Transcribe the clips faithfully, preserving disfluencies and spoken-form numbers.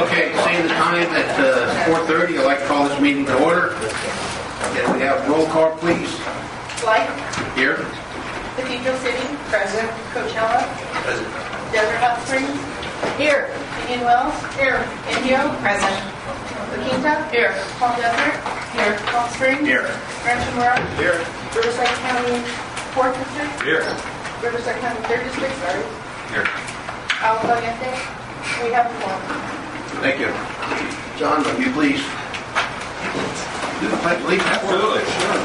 Okay, seeing the time at uh, four thirty, I'd like to call this meeting to order. Can we have roll call, please? Light. Here. Cathedral City. Present. Coachella. Present. Desert Hot Springs. Here. Indian Wells. Here. Indio. Present. La Quinta. Here. Palm Desert. Here. Palm Springs. Here. Rancho Mirage. Here. Riverside County fourth District. Here. Riverside County third District. Sorry. Here. Al Caliente. We have one. Thank you. John, will you please do the pledge of allegiance? Absolutely, sure.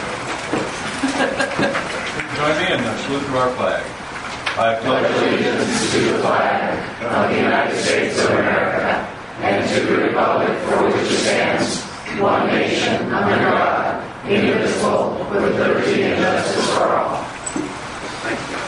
Join me in the salute to our flag. I pledge allegiance to the flag of the United States of America and to the republic for which it stands, one nation, under God, indivisible, with liberty and justice for all. Thank you.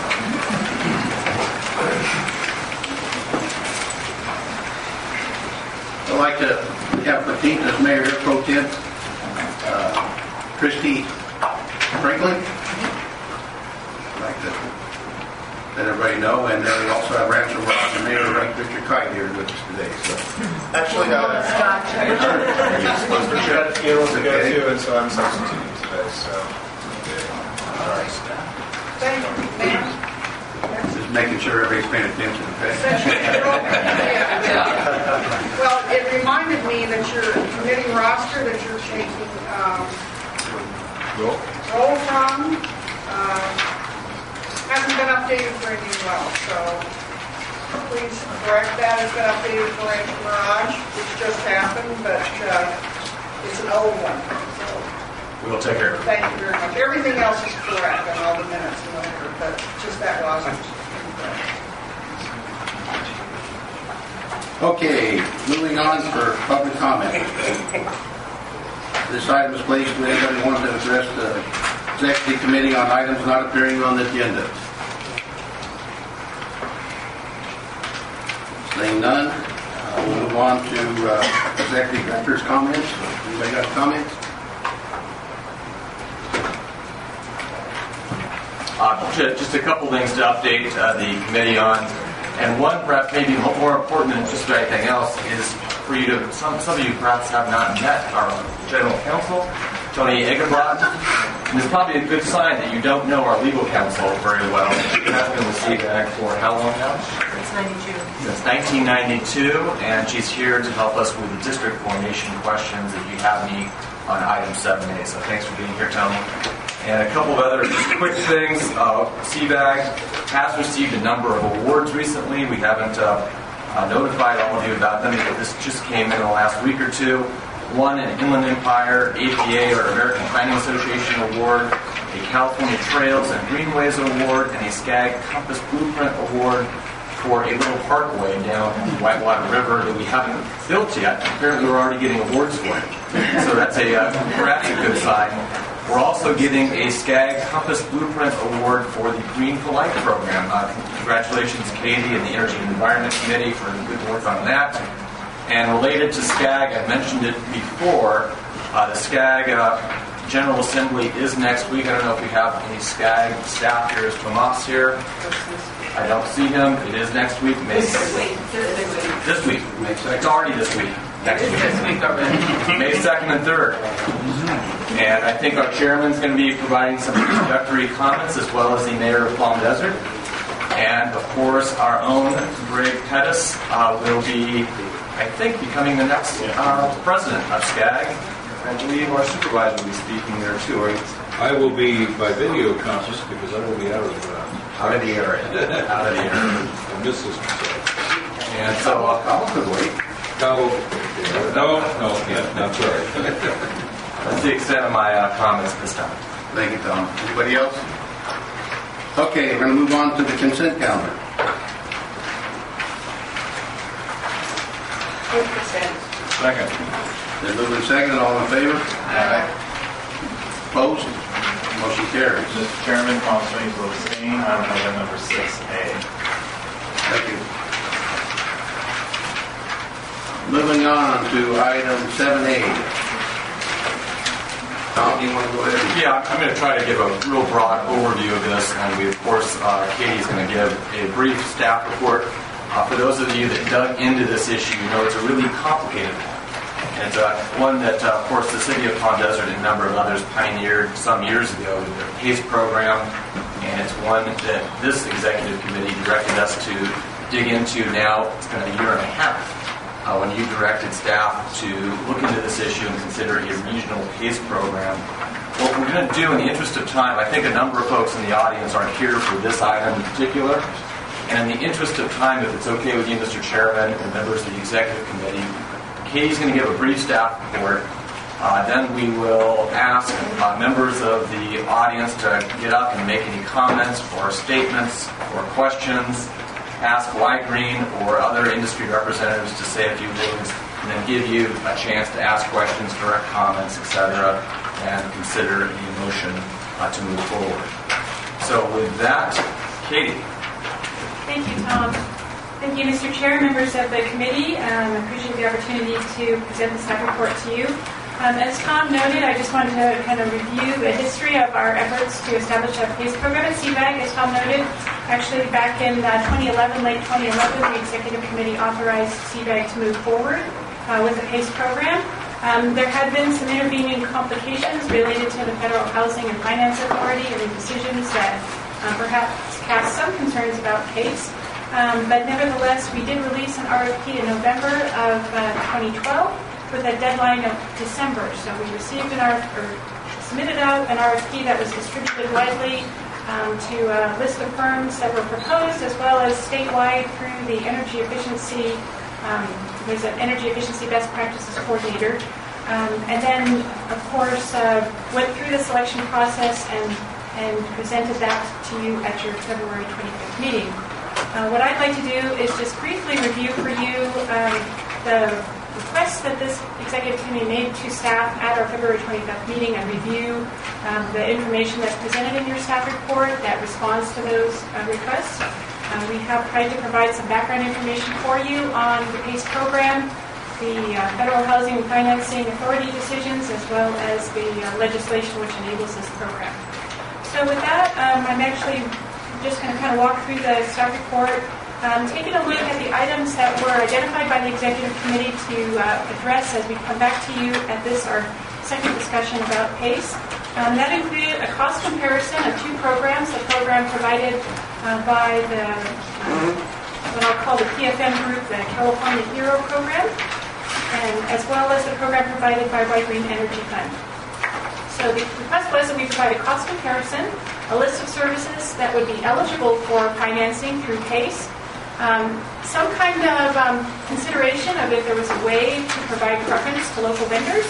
I'd like to have Petite as Mayor Pro Tem, uh, Christy Franklin. I'd like to let everybody know, and then we also have Rancho Mirage and Mayor Richard Kite here with us today. So, Actually, uh, Richard had a funeral to go to, and so I'm substituting today. So, sorry. Thank you, Mayor. just making sure everybody's paying attention. Okay. Well, it reminded me that your committee roster that you're taking um, roll from uh, hasn't been updated for Indian Wells, so please correct that. It's been updated for Rancho Mirage, which just happened, but uh, it's an old one. So We will take care of it. thank you very much. Everything else is correct on all the minutes and whatever, but just that wasn't incorrect. Okay, moving on for public comment. This item is placed with anybody wants to address the executive committee on items not appearing on the agenda. Seeing none, uh, we'll move on to uh, executive director's comments. Anybody got comments? Uh, just a couple things to update uh, the committee on. And one, perhaps maybe more important than just about anything else, is for you to, some, some of you perhaps have not met our general counsel, Tony Egenblad. And it's probably a good sign that you don't know our legal counsel very well. She has been with C B A G for how long now? Since ninety-two. Since nineteen ninety-two, and she's here to help us with the district formation questions if you have any on item seven A. So thanks for being here, Tony. And a couple of other just quick things. Uh, C B A G has received a number of awards recently. We haven't uh, uh, notified all of you about them, but this just came in the last week or two. One, an Inland Empire A P A, or American Planning Association Award, a California Trails and Greenways Award, and a SCAG Compass Blueprint Award for a little parkway down Whitewater River that we haven't built yet. Apparently we're already getting awards for it. So that's a, uh, perhaps a good sign. We're also getting a SCAG Compass Blueprint Award for the Green for Life program. Uh, congratulations, Katie and the Energy and Environment Committee for the good work on that. And related to SCAG, I mentioned it before, uh, the SCAG uh, General Assembly is next week. I don't know if we have any SCAG staff here. Is Tomas here? I don't see him. It is next week. May This week. This week. It's already this week. Next week. This week already. May second and third. And I think our chairman's going to be providing some introductory comments, as well as the mayor of Palm Desert. And, of course, our own Greg Pettis uh, will be, I think, becoming the next uh, president of SCAG. I believe our supervisor will be speaking there too. I will be by video conference because I will be out of the Out of the area. Out of the area. I miss this. And so, uh, Cabo could wait. Cabo. No, no, yeah, no, sorry. that's the extent of my uh, comments this time. Thank you, Tom. Anybody else? Okay, we're going to move on to the consent calendar. Move consent. Second. Then moving second, all in favor? Aye. Opposed? Motion carries. Mister Chairman, Palm Springs will abstain on item number six A. Thank you. Moving on to item seven A. Tom, do you want to go ahead? Yeah, I'm going to try to give a real broad overview of this, and we, of course, uh, Katie's going to give a brief staff report. Uh, for those of you that dug into this issue, you know it's a really complicated one. And it's uh, one that, uh, of course, the City of Palm Desert and a number of others pioneered some years ago with their PACE program. And it's one that this executive committee directed us to dig into now. It's been a year and a half uh, when you directed staff to look into this issue and consider a regional PACE program. What we're going to do in the interest of time, I think a number of folks in the audience aren't here for this item in particular. And in the interest of time, if it's okay with you, Mister Chairman, and members of the executive committee, Katie's going to give a brief staff report. Uh, then we will ask uh, members of the audience to get up and make any comments or statements or questions. Ask White Green or other industry representatives to say a few things, and then give you a chance to ask questions, direct comments, et cetera, and consider the motion uh, to move forward. So with that, Katie. Thank you, Tom. Thank you, Mister Chair, members of the committee. Um, I appreciate the opportunity to present the staff report to you. Um, as Tom noted, I just wanted to kind of review the history of our efforts to establish a PACE program at C BAG. As Tom noted, actually back in uh, twenty eleven, late twenty eleven, the executive committee authorized C BAG to move forward uh, with the PACE program. Um, there had been some intervening complications related to the Federal Housing and Finance Authority and the decisions that uh, perhaps cast some concerns about PACE. Um, but nevertheless, we did release an R F P in November of uh, twenty twelve with a deadline of December. So we received an R F P, or submitted out an R F P that was distributed widely um, to a list of firms that were proposed, as well as statewide through the energy efficiency. Um, there's an energy efficiency best practices coordinator, um, and then of course uh, went through the selection process and and presented that to you at your February twenty-fifth meeting. Uh, what I'd like to do is just briefly review for you um, the requests that this executive committee made to staff at our February twenty-fifth meeting and review um, the information that's presented in your staff report that responds to those uh, requests. Uh, we have tried to provide some background information for you on the PACE program, the uh, Federal Housing and Financing Authority decisions, as well as the uh, legislation which enables this program. So with that, um, I'm actually just going to kind of walk through the staff report, um, taking a look at the items that were identified by the executive committee to uh, address as we come back to you at this, our second discussion about PACE. Um, that included a cost comparison of two programs, the program provided uh, by the, um, what I'll call the P F M group, the California HERO program, and as well as the program provided by White Green Energy Fund. So the request was that we provide a cost comparison, a list of services that would be eligible for financing through PACE, um, some kind of um, consideration of if there was a way to provide preference to local vendors,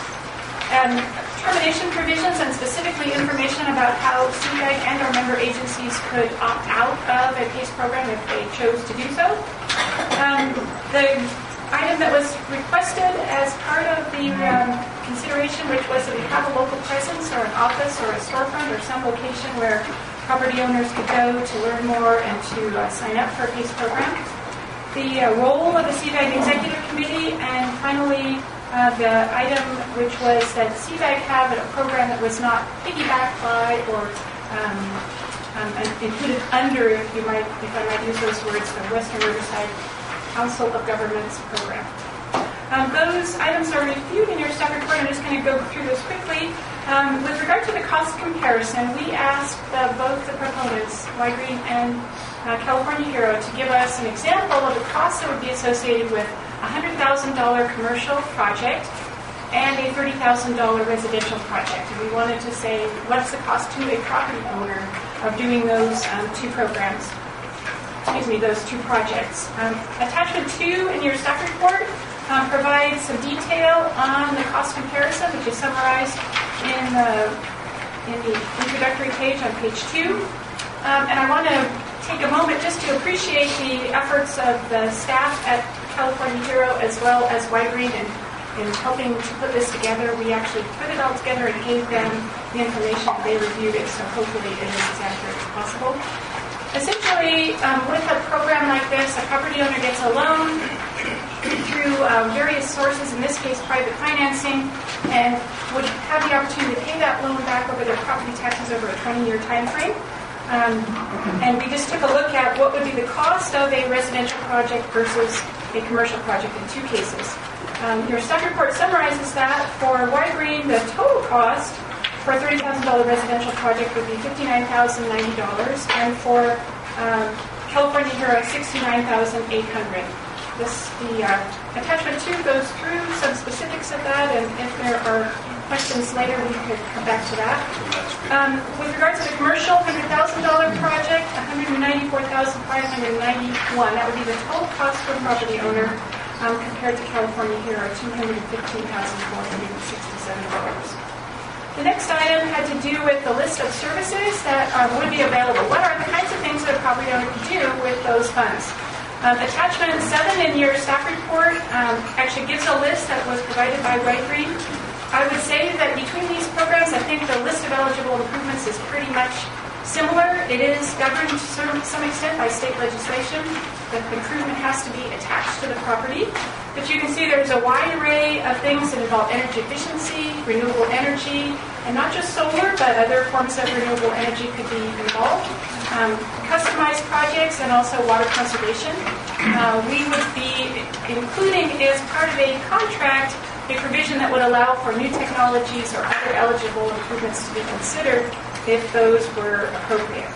and termination provisions and specifically information about how C BAG and our member agencies could opt out of a PACE program if they chose to do so. Um, the item that was requested as part of the um, consideration, which was that we have a local presence or an office or a storefront or some location where property owners could go to learn more and to uh, sign up for a PACE program. The uh, role of the C BAG Executive Committee, and finally uh, the item which was that C BAG have a program that was not piggybacked by or um, um, included under, if you might, if I might use those words, the Western Riverside Council of Governments program. Um, those items are reviewed in your staff report. I'm just going to go through those quickly. Um, with regard to the cost comparison, we asked uh, both the proponents, White Green and uh, California HERO, to give us an example of the costs that would be associated with a one hundred thousand dollars commercial project and a thirty thousand dollars residential project. And we wanted to say, what's the cost to a property owner of doing those um, two programs? Excuse me, those two projects. Um, attachment two in your staff report um, provides some detail on the cost comparison, which is summarized in the, in the introductory page on page two. Um, and I want to take a moment just to appreciate the efforts of the staff at California HERO as well as White Green in, in helping to put this together. We actually put it all together and gave them the information and they reviewed it, so hopefully it is as accurate as possible. Essentially, um, with a program like this, a property owner gets a loan through um, various sources, in this case private financing, and would have the opportunity to pay that loan back over their property taxes over a twenty-year time frame. Um, and we just took a look at what would be the cost of a residential project versus a commercial project in two cases. Um, your staff report summarizes that. For Y-Green, the total cost for a thirty thousand dollars residential project would be fifty-nine thousand ninety dollars, and for um, California Hero, sixty-nine thousand eight hundred dollars. This, the uh, attachment two goes through some specifics of that, and if there are questions later, we could come back to that. Um, with regards to the commercial one hundred thousand dollars project, one hundred ninety-four thousand five hundred ninety-one dollars, that would be the total cost for the property owner, um, compared to California Hero, two hundred fifteen thousand four hundred sixty-seven dollars. The next item had to do with the list of services that uh, would be available. What are the kinds of things that a property owner could do with those funds? Um, attachment seven in your staff report um, actually gives a list that was provided by Y-Green. I would say that between these programs, I think the list of eligible improvements is pretty much similar. It is governed to some, some extent by state legislation. The improvement has to be attached to the property. But you can see there's a wide array of things that involve energy efficiency, renewable energy, and not just solar, but other forms of renewable energy could be involved. Um, customized projects and also water conservation. Uh, we would be including as part of a contract a provision that would allow for new technologies or other eligible improvements to be considered if those were appropriate.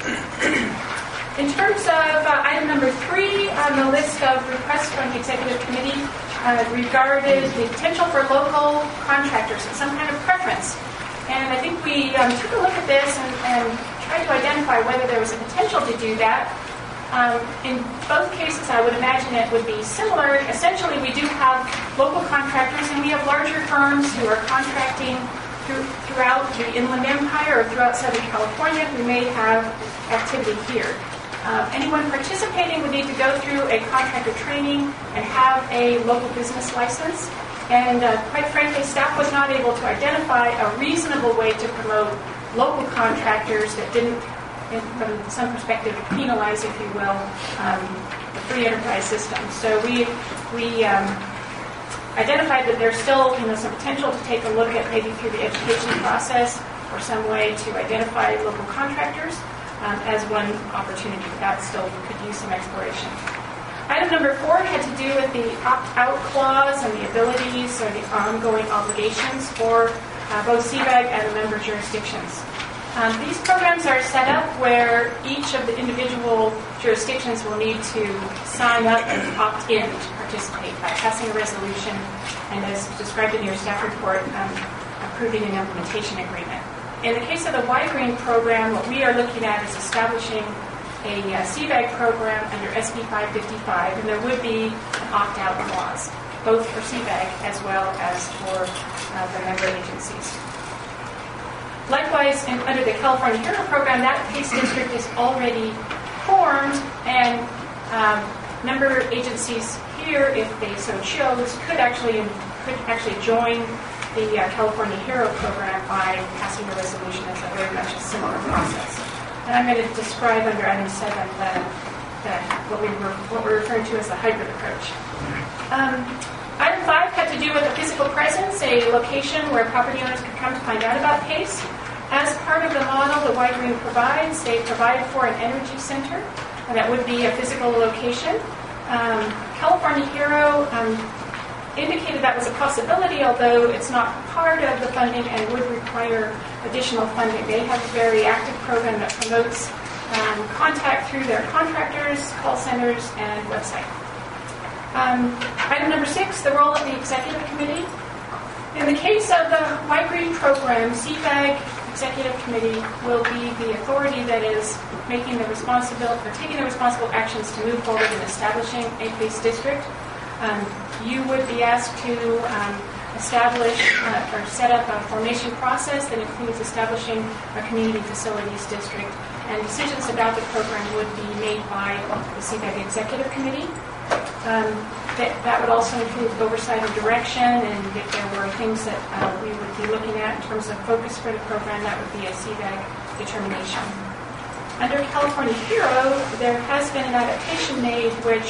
In terms of uh, item number three on the list of requests from the Executive Committee, uh, regarded the potential for local contractors and some kind of preference. And I think we um, took a look at this and, and tried to identify whether there was a potential to do that. Um, in both cases, I would imagine it would be similar. Essentially, we do have local contractors, and we have larger firms who are contracting through, throughout the Inland Empire or throughout Southern California who may have activity here. Uh, anyone participating would need to go through a contractor training and have a local business license. And uh, quite frankly, staff was not able to identify a reasonable way to promote local contractors that didn't, in, from some perspective, penalize, if you will, um, the free enterprise system. So we we um, identified that there's still, you know, some potential to take a look at maybe through the education process or some way to identify local contractors um, as one opportunity. That still could use some exploration. Item number four had to do with the opt-out clause and the abilities or the ongoing obligations for uh, both C BAG and the member jurisdictions. Um, these programs are set up where each of the individual jurisdictions will need to sign up and opt in to participate by passing a resolution and, as described in your staff report, um, approving an implementation agreement. In the case of the Y-Green program, what we are looking at is establishing a uh, C BAG program under S B five fifty-five, and there would be an opt-out clause, both for C BAG as well as for uh, the member agencies. Likewise, in, under the California Hero program, that PACE district is already formed, and um, member agencies here, if they so chose, could actually could actually join the uh, California Hero program by passing a resolution. It's a very much a similar process. And I'm going to describe under item seven that, that what, we were, what we're referring to as the hybrid approach. Um, item five had to do with a physical presence, a location where property owners could come to find out about PACE. As part of the model that Y-Green provides, they provide for an energy center, and that would be a physical location. Um, California Hero um, indicated that was a possibility, although it's not part of the funding and would require additional funding. They have a very active program that promotes um, contact through their contractors, call centers, and website. Um, item number six, the role of the Executive Committee. In the case of the Y-Green program, C BAG Executive Committee will be the authority that is making the responsible or taking the responsible actions to move forward in establishing a PACE district. Um, you would be asked to um, establish uh, or set up a formation process that includes establishing a community facilities district, and decisions about the program would be made by the C BAG Executive Committee. Um, that, that would also include oversight and direction, and if there were things that uh, we would be looking at in terms of focus for the program, that would be a C BAG determination. Under California Hero, there has been an adaptation made which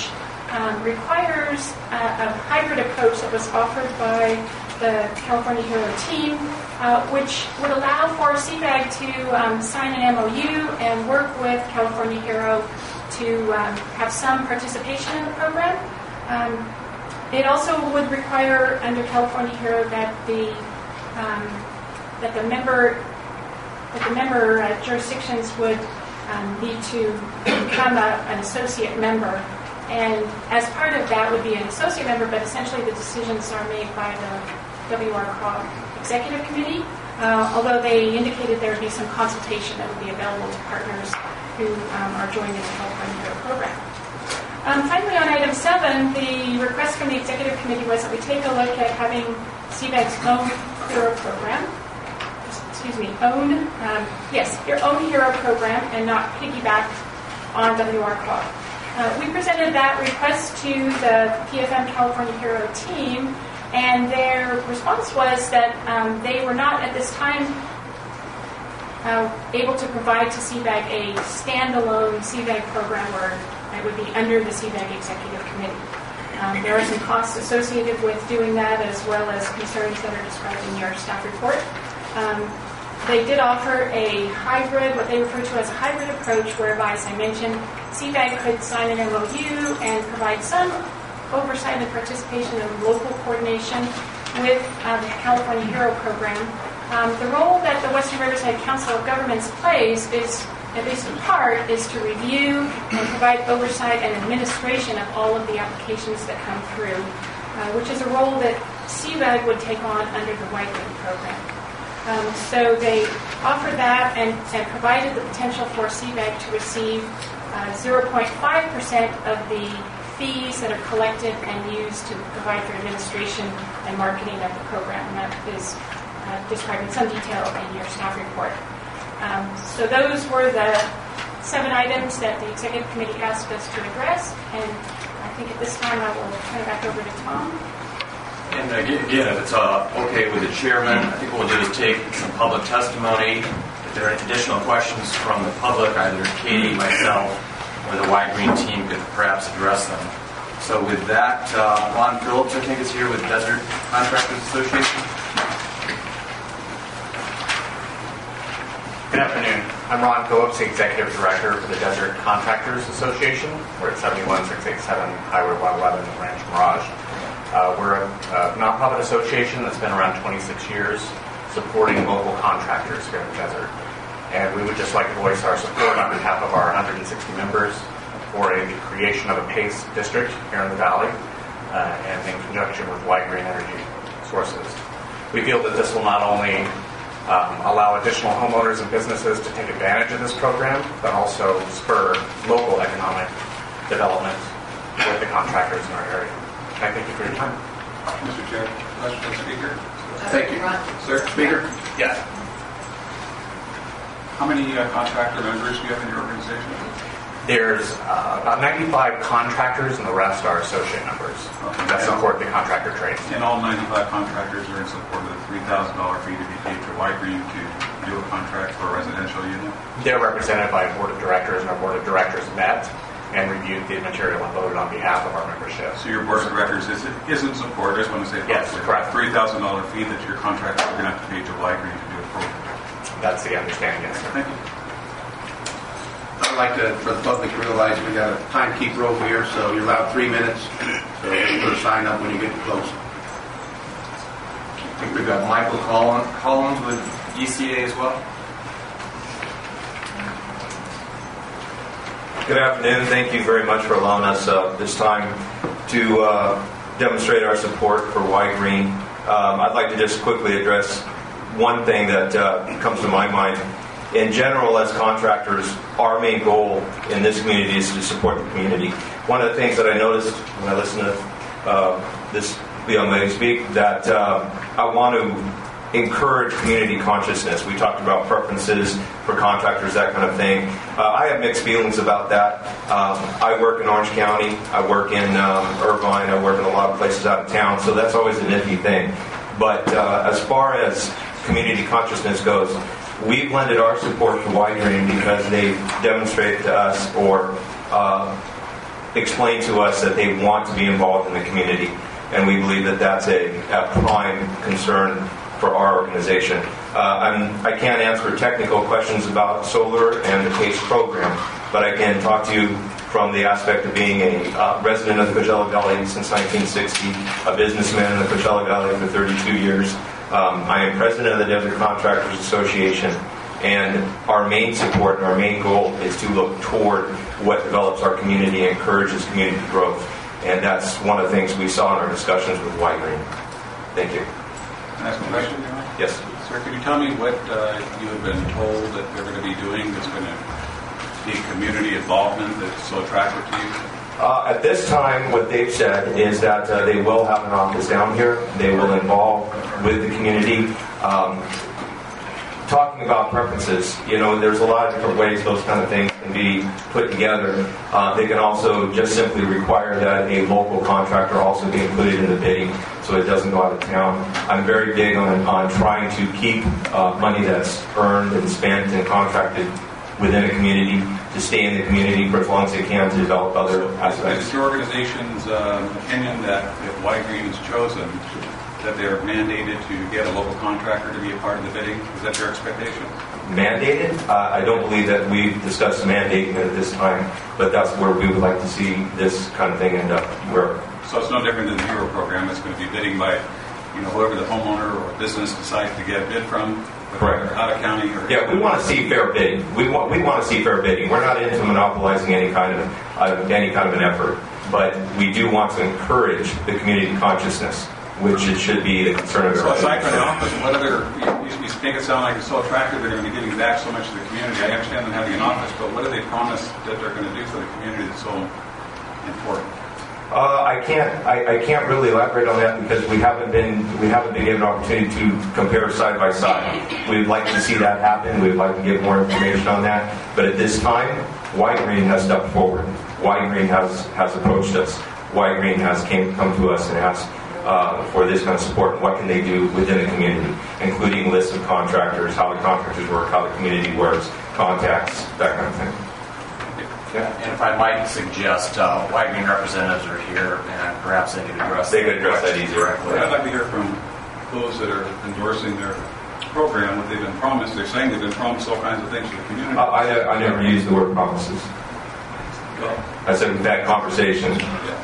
um, requires a, a hybrid approach that was offered by the California Hero team, uh, which would allow for C BAG to um, sign an M O U and work with California Hero to um, have some participation in the program. Um, it also would require under California Hero that the um, that the member that the member uh, jurisdictions would um, need to become a, an associate member. And as part of that would be an associate member, but essentially the decisions are made by the W R C O G Executive Committee, uh, although they indicated there would be some consultation that would be available to partners who um, are joining the California Hero program. Um, finally, on item seven, the request from the Executive Committee was that we take a look at having C BAG's own Hero program, excuse me, own, um, yes, your own Hero program and not piggybacked on W R C O G. Uh, we presented that request to the P F M California Hero team, and their response was that um, they were not at this time uh, able to provide to C BAG a standalone C BAG program where it would be under the C BAG Executive Committee. Um, there are some costs associated with doing that, as well as concerns that are described in your staff report. Um, They did offer a hybrid, what they refer to as a hybrid approach, whereby, as I mentioned, C BAG could sign an M O U and provide some oversight and participation in local coordination with uh, the California Hero program. Um, the role that the Western Riverside Council of Governments plays is, at least in part, is to review and provide oversight and administration of all of the applications that come through, uh, which is a role that C BAG would take on under the White Ribbon program. Um, so they offered that and, and provided the potential for C BAG to receive uh, zero point five percent of the fees that are collected and used to provide for administration and marketing of the program. And that is uh, described in some detail in your staff report. Um, so those were the seven items that the Executive Committee asked us to address. And I think at this time I will turn it back over to Tom. And again, if it's uh, okay with the chairman, I think what we'll do is take some public testimony. If there are additional questions from the public, either Katie, myself, or the White Green team could perhaps address them. So with that, uh, Ron Phillips, I think, is here with Desert Contractors Association. Good afternoon. I'm Ron Phillips, the Executive Director for the Desert Contractors Association. We're at seventy-one six eighty-seven Highway one eleven, Ranch Mirage. Uh, we're a, a nonprofit association that's been around twenty-six years, supporting local contractors here in the desert. And we would just like to voice our support on behalf of our one hundred sixty members for a, the creation of a PACE district here in the valley, uh, and in conjunction with White Green Energy Sources. We feel that this will not only um, allow additional homeowners and businesses to take advantage of this program, but also spur local economic development with the contractors in our area. I thank you for your time. Mister Chair, question to the speaker. Thank you. Sir, Speaker? Yes. How many uh, contractor members do you have in your organization? There's uh, about ninety-five contractors, and the rest are associate members Okay. that support the contractor trades. And all ninety-five contractors are in support of the three thousand dollars fee to be paid to White Green to do a contract for a residential unit? They're represented by a board of directors, and our board of directors met and reviewed the material and voted on behalf of our membership. So your board of directors is, is in support. I just want to say Yes, correct. three thousand dollars fee that your contractors are going to have to pay to White Green to do a program. That's the understanding, yes, sir. Thank you. I'd like to, for the public to realize we got a timekeeper over here, so you're allowed three minutes. So put a sign up when you get close. I think we've got Michael Collins, Collins with E C A as well. Good afternoon. Thank you very much for allowing us uh, this time to uh, demonstrate our support for White Green. Um, I'd like to just quickly address one thing that uh, comes to my mind. In general, as contractors, our main goal in this community is to support the community. One of the things that I noticed when I listened to uh, this young lady speak, that uh, I want to encourage community consciousness. We talked about preferences for contractors, that kind of thing. Uh, I have mixed feelings about that. Um, I work in Orange County. I work in um, Irvine. I work in a lot of places out of town, so that's always an iffy thing. But uh, as far as community consciousness goes, we've lended our support to White Green because they've demonstrated to us or uh, explained to us that they want to be involved in the community, and we believe that that's a, a prime concern for our organization. Uh, I'm, I can't answer technical questions about solar and the PACE program, but I can talk to you from the aspect of being a uh, resident of the Coachella Valley since nineteen sixty, a businessman in the Coachella Valley for thirty-two years. Um, I am president of the Desert Contractors Association, and our main support and our main goal is to look toward what develops our community and encourages community growth. And that's one of the things we saw in our discussions with White Green. Thank you. Can I ask a question? Yes. Sir, could you tell me what uh, you have been told that they're going to be doing that's going to be community involvement that's so attractive to you? Uh, at this time, what they've said is that uh, they will have an office down here. They will involve with the community. Um, talking about preferences, you know, there's a lot of different ways those kind of things can be put together. Uh, they can also just simply require that a local contractor also be included in the bidding so it doesn't go out of town. I'm very big on, on trying to keep uh, money that's earned and spent and contracted within a community to stay in the community for as long as they can to develop other aspects. Is your organization's um, opinion that if White Green is chosen, that they're mandated to get a local contractor to be a part of the bidding? Is that your expectation? Mandated? Uh, I don't believe that we've discussed mandating it at this time, but that's where we would like to see this kind of thing end up. Where So it's no different than the Hero program. It's going to be bidding by, you know, whoever the homeowner or business decides to get a bid from, Correct. out of county or... Yeah, we want to see fair bidding. We want we want to see fair bidding. We're not into monopolizing any kind of uh, any kind of an effort, but we do want to encourage the community consciousness, which it should be the concern of So everybody. aside from the office, what other, you, you make it sound like it's so attractive they're going to be giving back so much to the community. I understand them having an office, but what do they promise that they're going to do for the community that's so important? Uh, I can't I, I can't really elaborate on that because we haven't been we haven't been given an opportunity to compare side by side. We'd like to see that happen. We'd like to get more information on that. But at this time, White Green has stepped forward. White Green has, has approached us. White Green has came come to us and asked uh, for this kind of support. What can they do within the community, including lists of contractors, how the contractors work, how the community works, contacts, that kind of thing. Yeah. And if I might suggest, uh, White Green representatives are here, and perhaps they could address They could address that easier. Well, I'd like to hear from those that are endorsing their program, what they've been promised. They're saying they've been promised all kinds of things to the community. Uh, I, I never used the word promises. Well, I said we've had conversations.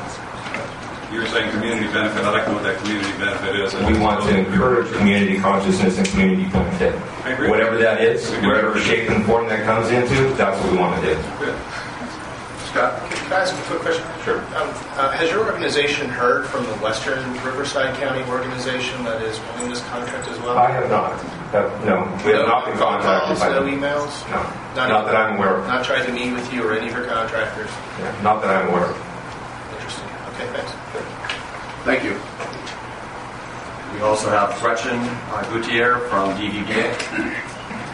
yeah. You're saying community benefit. I'd like to know what that community benefit is. We want to encourage community consciousness and community benefit. I agree. Whatever that is, whatever shape and form that comes into, that's what we want to do. Good. Scott, can I ask a quick question? Sure. Um, uh, has your organization heard from the Western Riverside County organization that is winning this contract as well? I have not. Uh, no, we have no, not been phone contacted calls, by no them. emails? No, Not, not that I'm aware of. Not tried to meet with you or any of your contractors? Yeah, not that I'm aware of. Interesting. Okay, thanks. Thank you. We also have Gretchen uh, Gutierrez from D V B A.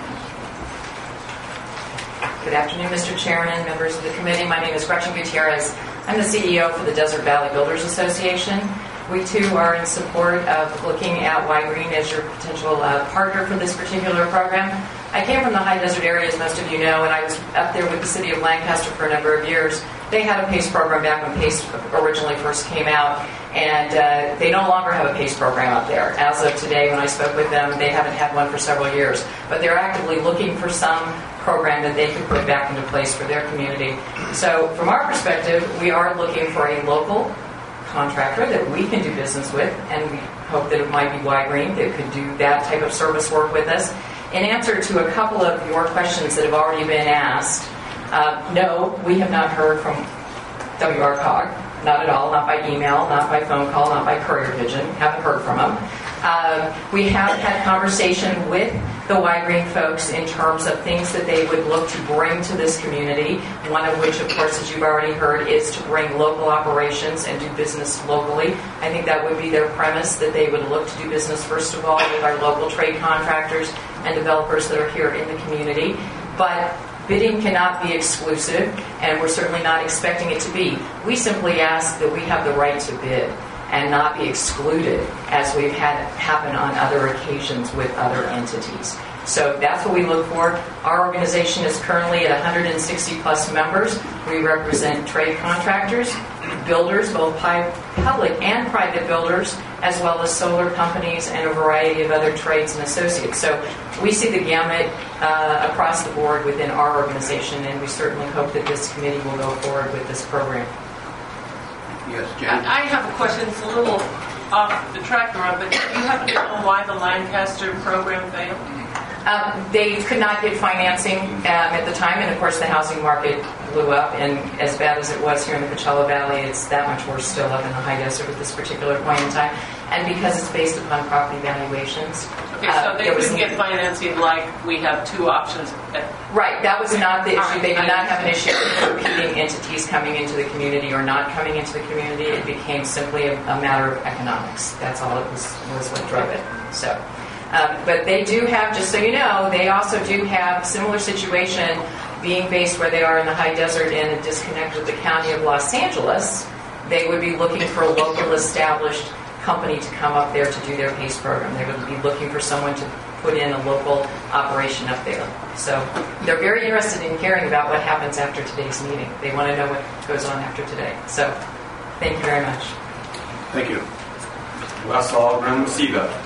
Good afternoon, Mister Chairman, members of the committee. My name is Gretchen Gutierrez. I'm the C E O for the Desert Valley Builders Association. We, too, are in support of looking at White Green as your potential uh, partner for this particular program. I came from the high desert area, as most of you know, and I was up there with the city of Lancaster for a number of years. They had a PACE program back when PACE originally first came out, and uh, they no longer have a PACE program up there. As of today, when I spoke with them, they haven't had one for several years. But they're actively looking for some program that they can put back into place for their community. So from our perspective, we are looking for a local contractor that we can do business with, and we hope that it might be White Green that could do that type of service work with us. In answer to a couple of your questions that have already been asked, uh, no, we have not heard from W R COG, not at all, not by email, not by phone call, not by courier pigeon, haven't heard from them. Um, we have had conversation with the White Green folks in terms of things that they would look to bring to this community, one of which, of course, as you've already heard, is to bring local operations and do business locally. I think that would be their premise, that they would look to do business, first of all, with our local trade contractors and developers that are here in the community. But bidding cannot be exclusive, and we're certainly not expecting it to be. We simply ask that we have the right to bid and not be excluded, as we've had happen on other occasions with other entities. So that's what we look for. Our organization is currently at one hundred sixty plus members. We represent trade contractors, builders, both pi- public and private builders, as well as solar companies and a variety of other trades and associates. So we see the gamut uh, across the board within our organization, and we certainly hope that this committee will go forward with this program. Yes, Jan? I have a question. It's a little off the track, Laura, but do you happen to know why the Lancaster program failed? Um, they could not get financing um, at the time, and of course the housing market blew up, and as bad as it was here in the Coachella Valley, it's that much worse still up in the high desert at this particular point in time. And because it's based upon property valuations. Okay, so uh, they couldn't get financing like we have two options. At, right, that was not the issue. Right, They did I not have an issue with competing entities coming into the community or not coming into the community. It became simply a, a matter of economics. That's all it was, was what drove it. So. Um, but they do have, just so you know, they also do have a similar situation being based where they are in the high desert and a disconnect with the county of Los Angeles. They would be looking for a local established company to come up there to do their PACE program. They would be looking for someone to put in a local operation up there. So they're very interested in caring about what happens after today's meeting. They want to know what goes on after today. So thank you very much. Thank you. Wes Algren, C B A.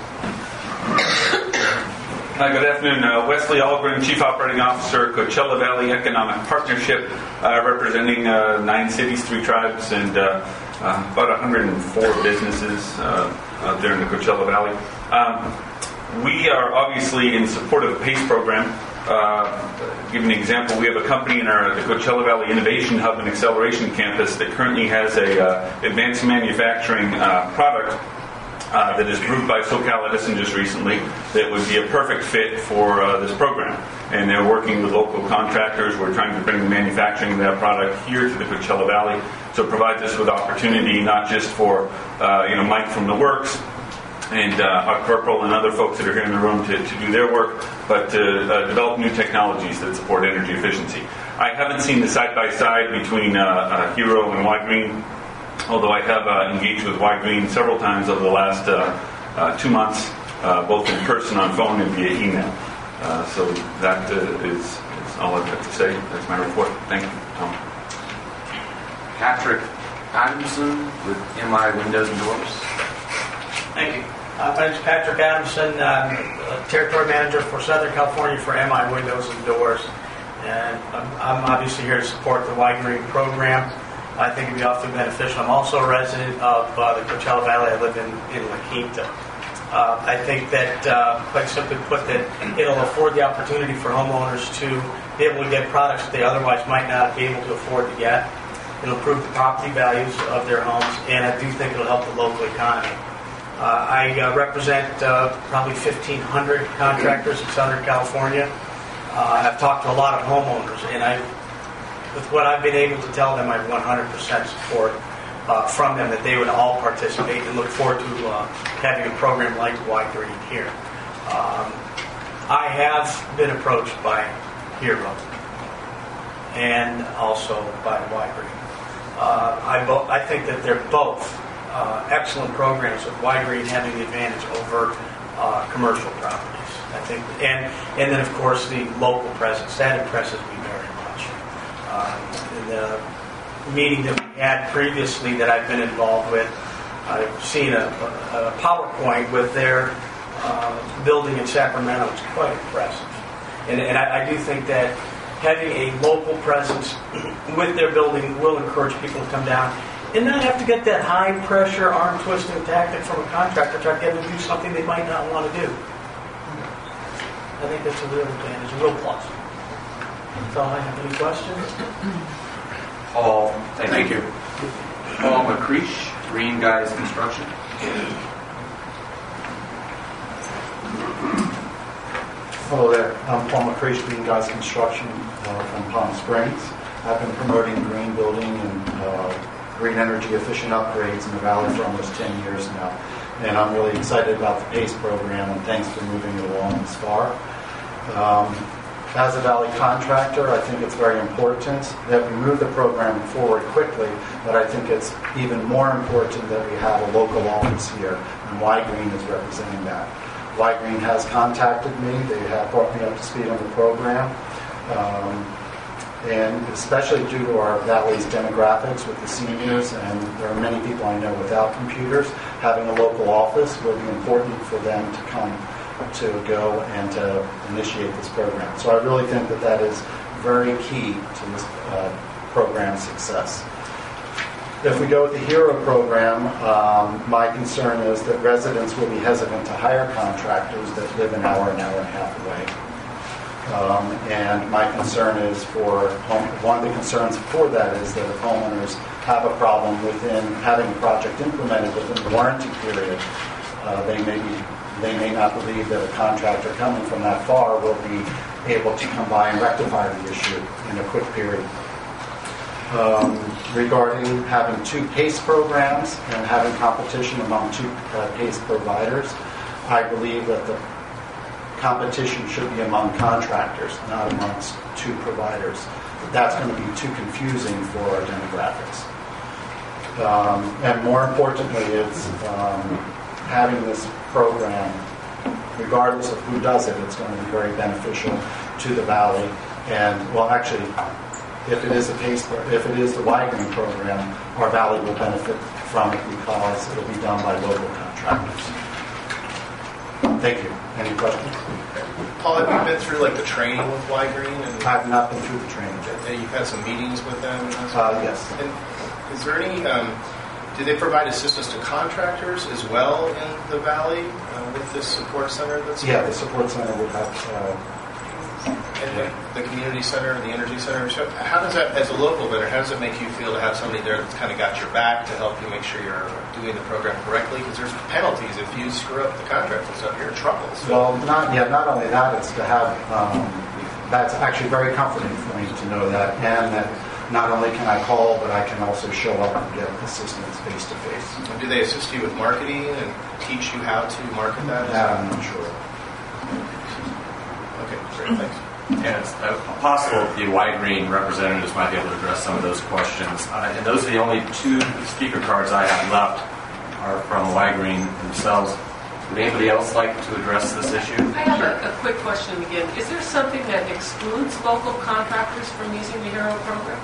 Hi, good afternoon. Uh, Wesley Algren, Chief Operating Officer, Coachella Valley Economic Partnership, uh, representing uh, nine cities, three tribes, and uh, uh, about one hundred four businesses uh, out there in the Coachella Valley. Um, we are obviously in support of the PACE program. Uh, give an example, we have a company in our the Coachella Valley Innovation Hub and Acceleration Campus that currently has a uh, advanced manufacturing uh, product Uh, that is approved by SoCal Edison just recently that would be a perfect fit for uh, this program. And they're working with local contractors. We're trying to bring the manufacturing of that product here to the Coachella Valley. So it provides us with opportunity not just for uh, you know Mike from the Works and uh, our corporal and other folks that are here in the room to, to do their work, but to uh, develop new technologies that support energy efficiency. I haven't seen the side-by-side between uh, uh, Hero and Y-Green, although I have uh, engaged with Y-Green several times over the last uh, uh, two months, uh, both in person, on phone, and via email. Uh, so that uh, is, is all I've got to say. That's my report. Thank you, Tom. Patrick Adamson with M I Windows and Doors. Thank you. Uh, my name is Patrick Adamson, I'm Territory Manager for Southern California for M I Windows and Doors. And I'm, I'm obviously here to support the Y-Green program. I think it'd be awfully beneficial. I'm also a resident of uh, the Coachella Valley. I live in, in La Quinta. Uh, I think that, uh, quite simply put, that it'll afford the opportunity for homeowners to be able to get products that they otherwise might not be able to afford to get. It'll improve the property values of their homes, and I do think it'll help the local economy. Uh, I uh, represent uh, probably fifteen hundred contractors in Southern California. Uh, I've talked to a lot of homeowners, and I with what I've been able to tell them, I have one hundred percent support uh, from them that they would all participate and look forward to uh, having a program like Y-Green here. Um, I have been approached by Hero and also by Y-Green. Uh, I, bo- I think that they're both uh, excellent programs, with Y-Green having the advantage over uh, commercial properties. I think, and and then of course the local presence that impresses me very much. Uh, in the meeting that we had previously that I've been involved with, I've seen a, a, a PowerPoint with their uh, building in Sacramento. It's quite impressive. And, and I, I do think that having a local presence with their building will encourage people to come down and not have to get that high-pressure, arm-twisting tactic from a contractor trying to get them to do something they might not want to do. I think that's a real advantage, a real plus. That's all I have. Any questions? Paul, thank, Thank you. Paul McCreesh, Green Guys Construction. Hello there. I'm Paul McCreesh, Green Guys Construction uh, from Palm Springs. I've been promoting green building and uh, green energy efficient upgrades in the valley for almost ten years now. And I'm really excited about the PACE program, and thanks for moving it along this far. Um, As a Valley contractor, I think it's very important that we move the program forward quickly, but I think it's even more important that we have a local office here, and Y-Green is representing that. Y-Green has contacted me. They have brought me up to speed on the program. Um, and especially due to our valley's demographics with the seniors, and there are many people I know without computers, having a local office will be important for them to come to go and to initiate this program. So I really think that that is very key to this uh, program's success. If we go with the HERO program, um, my concern is that residents will be hesitant to hire contractors that live an hour, an hour and a half away. Um, and my concern is for, home, one of the concerns for that is that if homeowners have a problem within having a project implemented within the warranty period, uh, they may be, they may not believe that a contractor coming from that far will be able to come by and rectify the issue in a quick period. Um, regarding having two PACE programs and having competition among two uh, PACE providers, I believe that the competition should be among contractors, not amongst two providers. That's going to be too confusing for our demographics. Um, and more importantly, it's um, having this program, regardless of who does it, it's going to be very beneficial to the Valley. And, well, actually, if it is a PACE, if it is the Y-Green program, our Valley will benefit from it because it will be done by local contractors. Thank you. Any questions? Paul, have you been through like the training with Y-Green? And I've not been through the training yet. And you've had some meetings with them? And uh, yes. And is there any, um, do they provide assistance to contractors as well in the Valley uh, with this support center? That's yeah, the support center would have... Uh, And the, the community center and the energy center. So how does that, as a local vendor, how does it make you feel to have somebody there that's kind of got your back to help you make sure you're doing the program correctly? Because there's penalties if you screw up the contract and stuff. You're in trouble. So. Well, not yeah. Not only that, it's to have. Um, that's actually very comforting for me to know that, and that not only can I call, but I can also show up and get assistance face to face. Do they assist you with marketing and teach you how to market that? That I'm not sure. Okay, great. Thanks. And it's uh, possible the Y-Green representatives might be able to address some of those questions. Uh, and those are the only two speaker cards I have left are from Y-Green themselves. Would anybody else like to address this issue? I have a, a quick question again. Is there something that excludes local contractors from using the HERO program?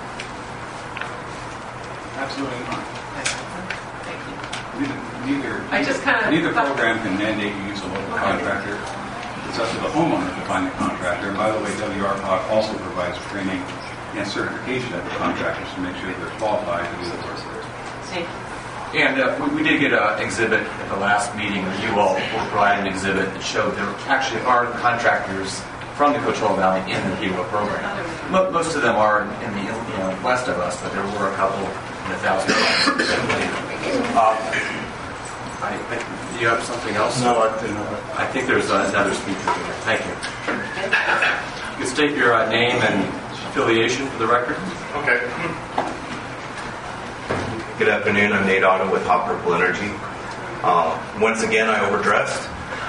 Absolutely not. Thank you. Neither, neither, I just kind of neither program can mandate you use a local contractor. It's up to the homeowner to find the contractor. And by the way, W R P O C also provides training and certification of the contractors to make sure that they're qualified to do the work. Thank you. And uh, we, we did get an exhibit at the last meeting where you all will provide an exhibit that showed there actually are contractors from the Coachella Valley in the HERO program. Mo- most of them are in the you know, west of us, but there were a couple in the thousand. uh, I, I, do you have something else? No, I do not. I think there's uh, another speaker here. Thank you. You can state your uh, name and affiliation for the record. Okay. Good afternoon. I'm Nate Otto with Hot Purple Energy. Uh, once again, I overdressed.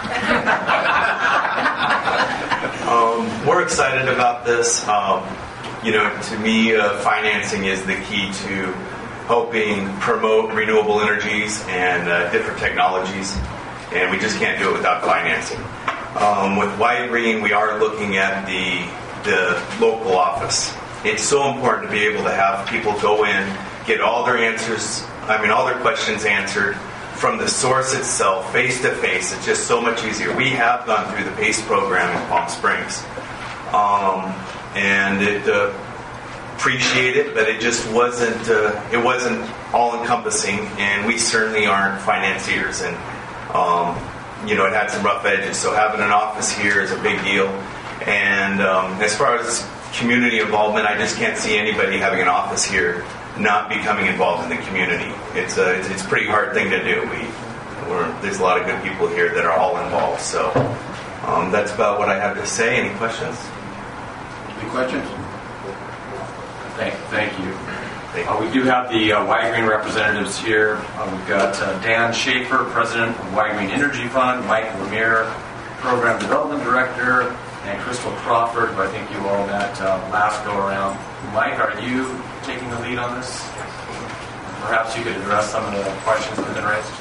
um, we're excited about this. Um, you know, to me, uh, financing is the key to helping promote renewable energies and uh, different technologies, and we just can't do it without financing. Um, with Y-Green, we are looking at the the local office. It's so important to be able to have people go in, get all their answers, I mean, all their questions answered from the source itself, face to face. It's just so much easier. We have gone through the PACE program in Palm Springs, um, and it uh, appreciate it, but it just wasn't. Uh, it wasn't all encompassing, and we certainly aren't financiers, and um, you know, it had some rough edges. So having an office here is a big deal. And um, as far as community involvement, I just can't see anybody having an office here not becoming involved in the community. It's a it's, it's a pretty hard thing to do. We we're, there's a lot of good people here that are all involved. So um, that's about what I have to say. Any questions? Any questions? Thank, thank you. Uh, we do have the uh, Y-Green representatives here. Uh, we've got uh, Dan Schaefer, President of Y-Green Energy Fund, Mike Lemire, Program Development Director, and Crystal Crawford, who I think you all met uh, last go-around. Mike, are you taking the lead on this? Perhaps you could address some of the questions that have been raised.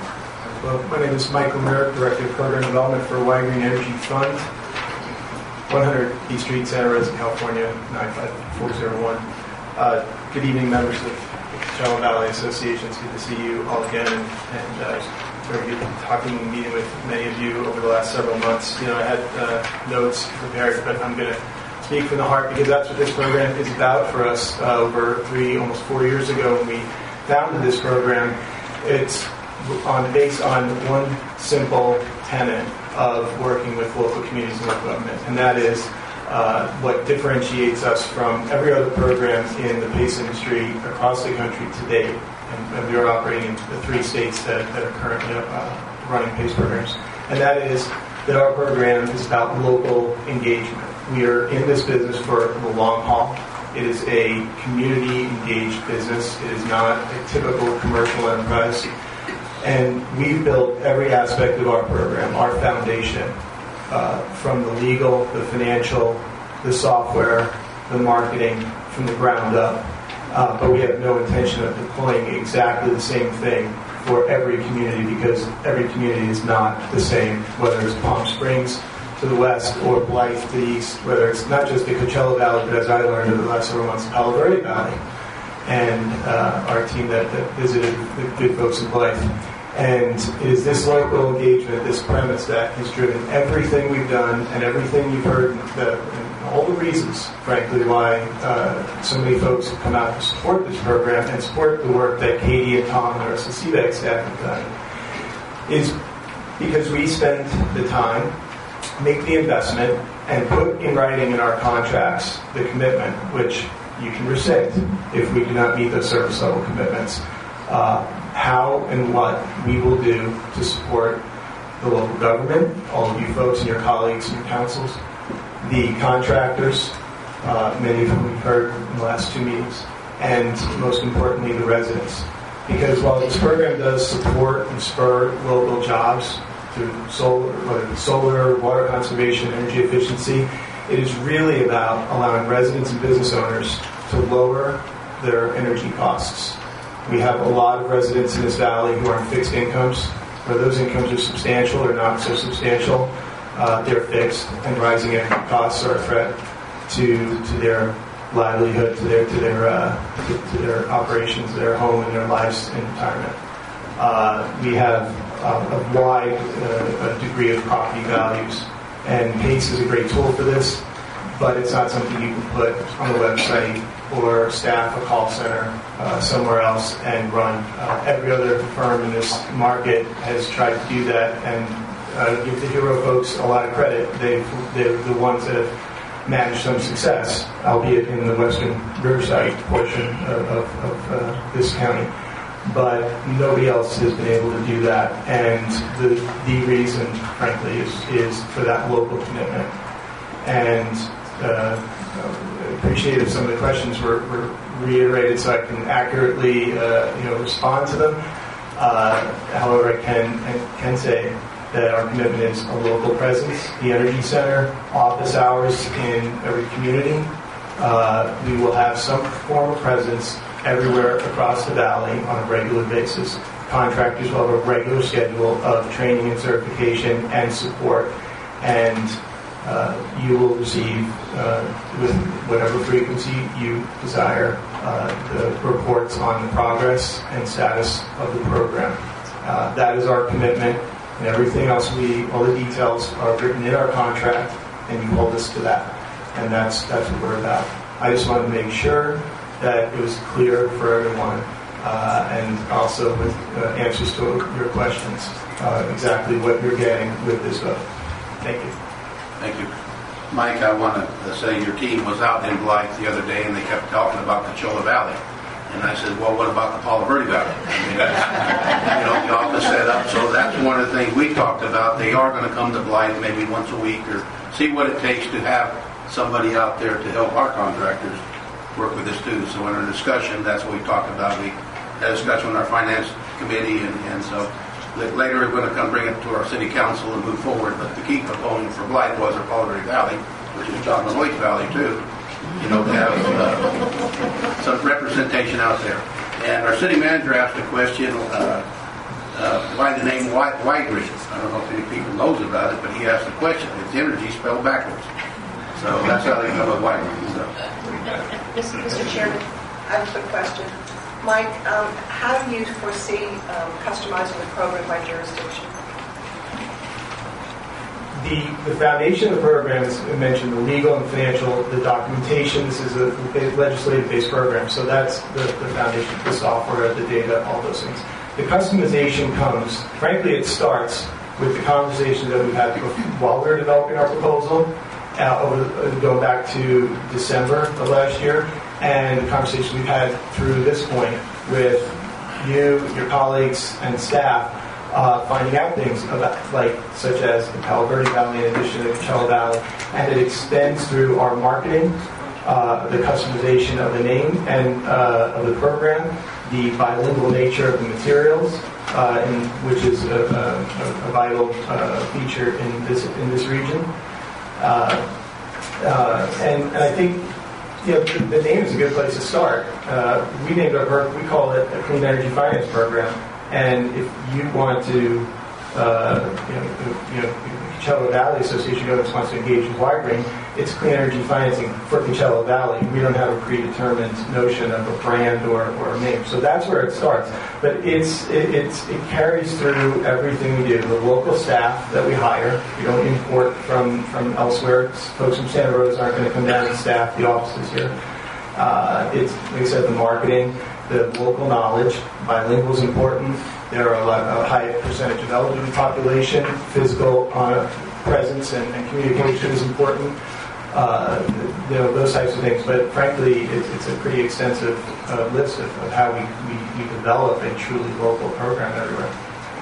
Well, my name is Mike Lemire, Director of Program Development for Y-Green Energy Fund. one hundred East Street, Santa Rosa, California, nine five four zero one. Uh, good evening, members of the Coachella Valley Association. It's good to see you all again, and, and uh, very good talking and meeting with many of you over the last several months. You know, I had uh, notes prepared, but I'm going to speak from the heart because that's what this program is about for us. Uh, over three, almost four years ago, when we founded this program, it's on based on one simple tenet of working with local communities and local government, and that is uh, what differentiates us from every other program in the PACE industry across the country to date. And, and we are operating in the three states that, that are currently uh, running PACE programs. And that is that our program is about local engagement. We are in this business for the long haul. It is a community-engaged business. It is not a typical commercial enterprise. And we've built every aspect of our program, our foundation, uh, from the legal, the financial, the software, the marketing, from the ground up. Uh, but we have no intention of deploying exactly the same thing for every community because every community is not the same, whether it's Palm Springs to the west or Blythe to the east, whether it's not just the Coachella Valley, but as I learned over the last several months, Palo Verde Valley. And uh, our team that, that visited the good folks in Blythe. And it is this local engagement, this premise that has driven everything we've done and everything you've heard, that, and all the reasons, frankly, why uh, so many folks have come out to support this program and support the work that Katie and Tom and the rest of the C VAC staff have done, is because we spend the time, make the investment, and put in writing in our contracts the commitment, which you can rescind if we do not meet those service level commitments, uh, how and what we will do to support the local government, all of you folks and your colleagues and your councils, the contractors, uh, many of whom we've heard in the last two meetings, and most importantly, the residents. Because while this program does support and spur local jobs through solar, whether it's solar, water conservation, energy efficiency, it is really about allowing residents and business owners to lower their energy costs. We have a lot of residents in this valley who are on fixed incomes, where those incomes are substantial or not so substantial. Uh, they're fixed, and rising energy costs are a threat to to their livelihood, to their to their uh, to, to their operations, their home, and their lives in retirement. Uh, we have uh, a wide uh, a degree of property values, and PACE is a great tool for this, but it's not something you can put on a website or staff a call center uh, somewhere else and run. Uh, every other firm in this market has tried to do that, and uh, give the Hero folks a lot of credit. They've, they're the ones that have managed some success, albeit in the western Riverside portion of, of, of uh, this county. But nobody else has been able to do that, and the the reason, frankly, is, is for that local commitment. And uh, I appreciate if some of the questions were, were reiterated so I can accurately uh, you know, respond to them. Uh, however, I can, I can say that our commitment is a local presence, the Energy Center, office hours in every community. Uh, we will have some form of presence everywhere across the valley on a regular basis. Contractors will have a regular schedule of training and certification and support, and Uh, you will receive, uh, with whatever frequency you desire, uh, the reports on the progress and status of the program. Uh, that is our commitment, and everything else, we, all the details are written in our contract, and you hold us to that. And that's that's what we're about. I just wanted to make sure that it was clear for everyone, uh, and also with uh, answers to your questions, uh, exactly what you're getting with this vote. Thank you. Thank you. Mike, I want to say your team was out in Blythe the other day, and they kept talking about Coachella Valley. And I said, well, what about the Palo Verde Valley? I mean, you know, the office set up. So that's one of the things we talked about. They are going to come to Blythe maybe once a week or see what it takes to have somebody out there to help our contractors work with this too. So in our discussion, that's what we talked about. We had a discussion with our finance committee, and, and so later we're going to come bring it to our city council and move forward. But the key component for Blythe was our Palo Verde Valley, which is John Lloyd Valley too. You know, to have uh, some representation out there. And our city manager asked a question, uh, uh, why the name White White Green? I don't know if any people knows about it, but he asked the question. It's energy spelled backwards. So that's how they come up with White Green. So. Mister Chairman, I have a quick question. Mike, um, how do you foresee um, customizing the program by jurisdiction? The, the foundation of the program is I mentioned the legal and financial, the documentation. This is a legislative-based program, so that's the, the foundation, the software, the data, all those things. The customization comes, frankly, it starts with the conversations that we've had while we were developing our proposal, uh, over, going back to December of last year, and the conversations we've had through this point with you, your colleagues, and staff, uh, finding out things about, like, such as the Palo Verde Valley in addition to the Coachella Valley, and it extends through our marketing, uh, the customization of the name and uh, of the program, the bilingual nature of the materials, uh, in, which is a, a, a vital uh, feature in this in this region, uh, uh, and, and I think. You know, the, the name is a good place to start. Uh, we named our program, we call it a Clean Energy Finance Program. And if you want to, uh, you know, the, you know, the Coachella Valley Association government wants to engage with White Green, it's clean energy financing for Coachella Valley. We don't have a predetermined notion of a brand or, or a name. So that's where it starts. But it's it, it's it carries through everything we do. The local staff that we hire, we don't import from, from elsewhere. It's, folks from Santa Rosa aren't going to come down and staff the offices here. Uh, it's, like I said, the marketing, the local knowledge. Bilingual is important. There are a, lot, a high percentage of elderly population. Physical uh, presence and, and communication is important. Uh, you know, those types of things. But frankly, it, it's a pretty extensive uh, list of, of how we, we, we develop a truly local program everywhere.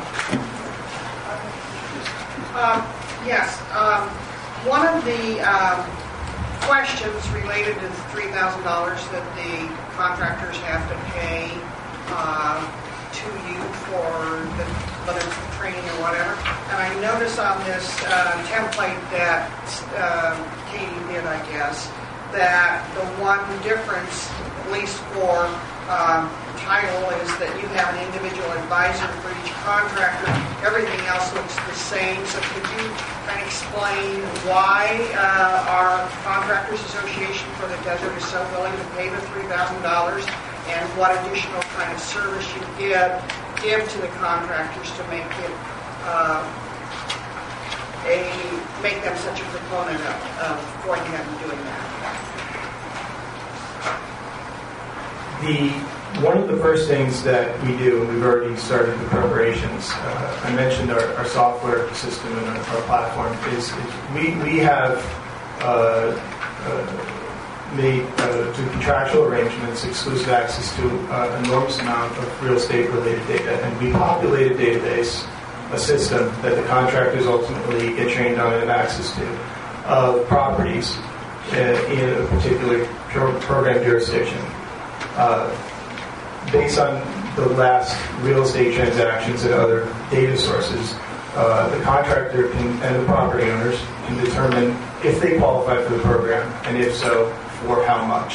Um, yes. Um, one of the um, questions related to the three thousand dollars that the contractors have to pay uh, to you for the, whether it's the training or whatever. And I notice on this uh, template that uh, Katie did, I guess, that the one difference, at least for um, title, is that you have an individual advisor for each contractor. Everything else looks the same. So could you kind of explain why uh, our Contractors Association for the Desert is so willing to pay the three thousand dollars and what additional kind of service you give, give to the contractors to make it uh, a make them such a proponent of, of going ahead and doing that? The one of the first things that we do, and we've already started the preparations. Uh, I mentioned our, our software system and our, our platform. Is, is we we have uh, uh, made uh, through contractual arrangements exclusive access to uh, an enormous amount of real estate related data, and we populate a database, a system that the contractors ultimately get trained on and have access to of properties uh, in a particular pro- program jurisdiction. Uh, based on the last real estate transactions and other data sources, uh, the contractor can, and the property owners can determine if they qualify for the program, and if so, for how much.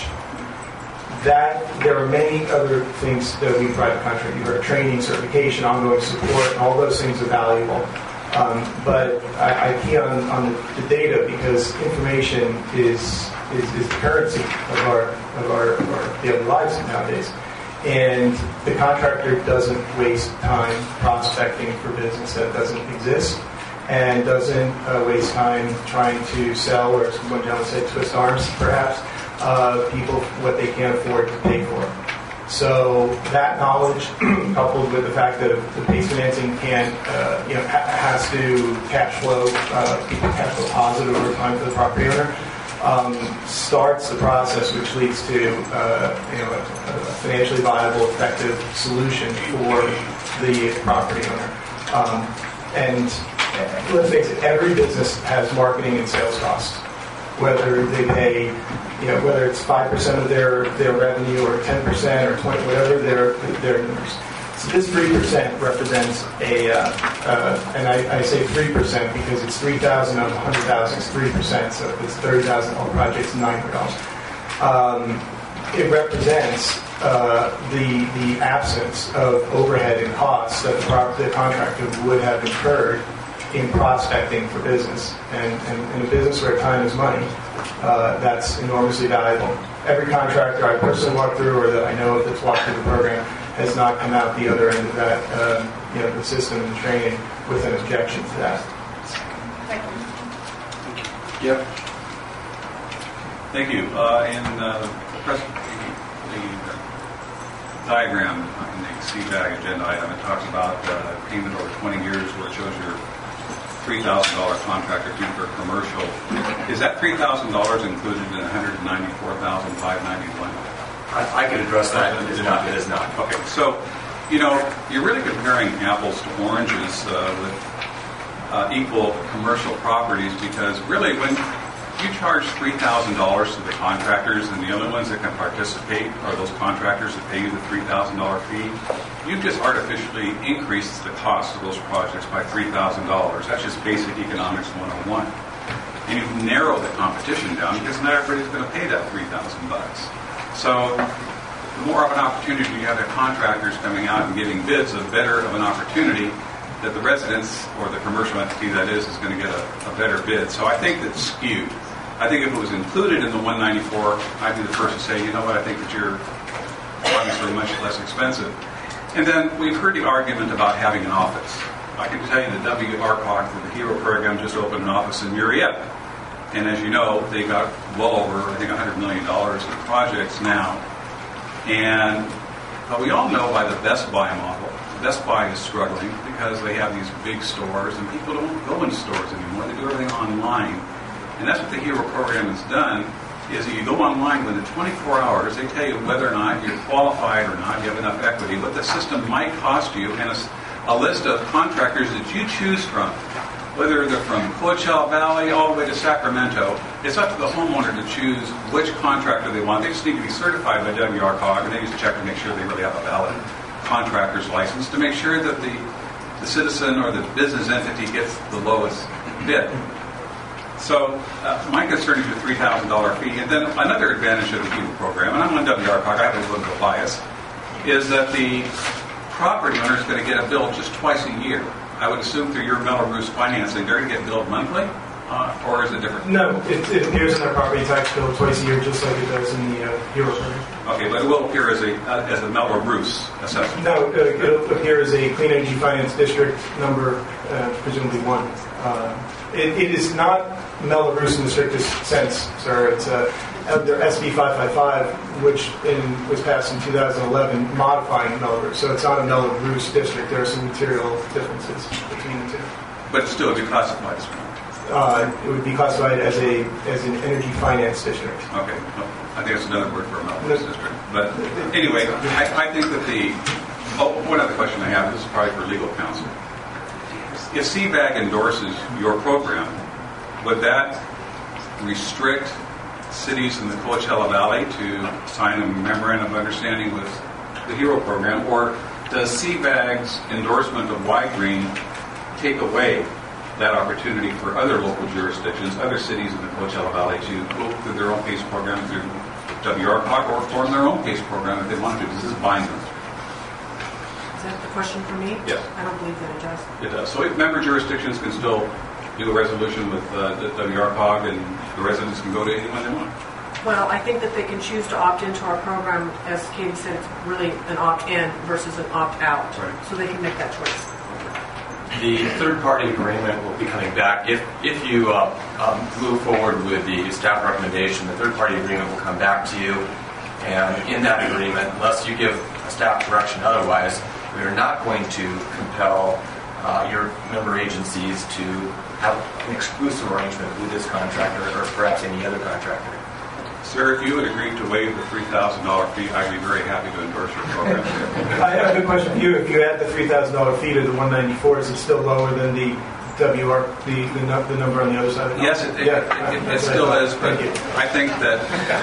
That there are many other things that we provide the contractor. You heard training, certification, ongoing support, and all those things are valuable. Um, but I, I key on, on the, the data because information is, is is the currency of our of our, of our daily lives nowadays. And the contractor doesn't waste time prospecting for business that doesn't exist, and doesn't uh, waste time trying to sell, or as one gentleman said, twist arms, perhaps, uh, people what they can't afford to pay for. So that knowledge, coupled with the fact that the PACE financing can, uh, you know, ha- has to cash flow, uh, keep cash flow positive over time for the property owner, um, starts the process, which leads to, uh, you know, a, a financially viable, effective solution for the property owner. Um, and let's face it, every business has marketing and sales costs. Whether they pay, you know, whether it's five percent of their, their revenue or ten percent or twenty, whatever their their numbers. So this three percent represents a, uh, uh, and I, I say three percent because it's three thousand of one hundred thousand is three percent. So if it's thirty thousand dollars projects, nine hundred dollars. Um, it represents uh, the the absence of overhead and costs that the, prop- the contractor would have incurred in prospecting for business. And, and in a business where time is money, uh, that's enormously valuable. Every contractor I personally walked through or that I know of that's walked through the program has not come out the other end of that, um, you know, the system and the training with an objection to that. Yep. Thank you. Uh, in uh, the, press, the, the diagram in the C BAG agenda item, it talks about uh, payment over twenty years, where it shows your three thousand dollars contractor fee for commercial. Is that three thousand dollars included in one hundred ninety-four thousand five hundred ninety-one dollars? I, I could address that. It is not. It is not. Okay. So, you know, you're really comparing apples to oranges uh, with uh, equal commercial properties, because really when you charge three thousand dollars to the contractors, and the only ones that can participate are those contractors that pay you the three thousand dollars fee, you just artificially increase the cost of those projects by three thousand dollars. That's just basic economics one oh one. And you narrow the competition down, because not everybody's going to pay that three thousand bucks. So the more of an opportunity you have the contractors coming out and getting bids, the better of an opportunity that the residents, or the commercial entity that is, is going to get a, a better bid. So I think that's skewed. I think if it was included in the one ninety-four, I'd be the first to say, you know what, I think that you're obviously much less expensive. And then we've heard the argument about having an office. I can tell you that W R C O G, for the HERO program, just opened an office in Murrieta. And as you know, they got well over, I think, one hundred million dollars in projects now. And but we all know by the Best Buy model, Best Buy is struggling because they have these big stores, and people don't go into stores anymore. They do everything online. And that's what the HERO program has done, is that you go online within twenty-four hours, they tell you whether or not you're qualified or not, you have enough equity, what the system might cost you, and a, a list of contractors that you choose from, whether they're from Coachella Valley all the way to Sacramento. It's up to the homeowner to choose which contractor they want. They just need to be certified by W R C O G, and they just check to make sure they really have a valid contractor's license, to make sure that the, the citizen or the business entity gets the lowest bid. So uh, my concern is the three thousand dollars fee. And then another advantage of the HERO program, and I'm on W R C O G, I have a little bit of bias, is that the property owner is going to get a bill just twice a year. I would assume through your Melrose financing, they're going to get billed monthly, uh, or is it different? No, it, it appears in their property tax bill twice a year, just like it does in the uh, HERO program. Okay, but it will appear as a uh, as a Melrose assessment. No, uh, it'll appear as a Clean Energy Finance District number, uh, presumably one. Uh, it, it is not Melrose in the strictest sense, sir. It's uh, under S B five fifty-five, which in, was passed in two thousand eleven, modifying Melrose. So it's not a Melrose district. There are some material differences between the two. But it still would be classified as one. Uh, it would be classified as a as an energy finance district. Okay, no, I think it's another word for a Melrose district. But anyway, I, I think that the oh, one other question I have. This is probably for legal counsel. If C BAG endorses your program, would that restrict cities in the Coachella Valley to sign a memorandum of understanding with the HERO program, or does C BAG's endorsement of Y-Green take away that opportunity for other local jurisdictions, other cities in the Coachella Valley, to go through their own PACE program through W R C O G, or form their own PACE program if they want to? Does this bind them? Is that the question for me? Yes. I don't believe that it does. It does. So if member jurisdictions can still do a resolution with uh, W R C O G, and the residents can go to anyone they want. Well, I think that they can choose to opt into our program. As Katie said, it's really an opt-in versus an opt-out. Right. So they can make that choice. The third-party agreement will be coming back. If if you uh, um, move forward with the staff recommendation, the third-party agreement will come back to you. And in that agreement, unless you give a staff direction otherwise, we are not going to compel uh, your member agencies to have an exclusive arrangement with this contractor or perhaps any other contractor. Sir, if you would agree to waive the three thousand dollars fee, I'd be very happy to endorse your program. I have a good question for you. If you add the three thousand dollars fee to the one ninety-four, is it still lower than the W R, the, the, the number on the other side of the Yes, it, it, yeah, it, it, it still is, but I think that...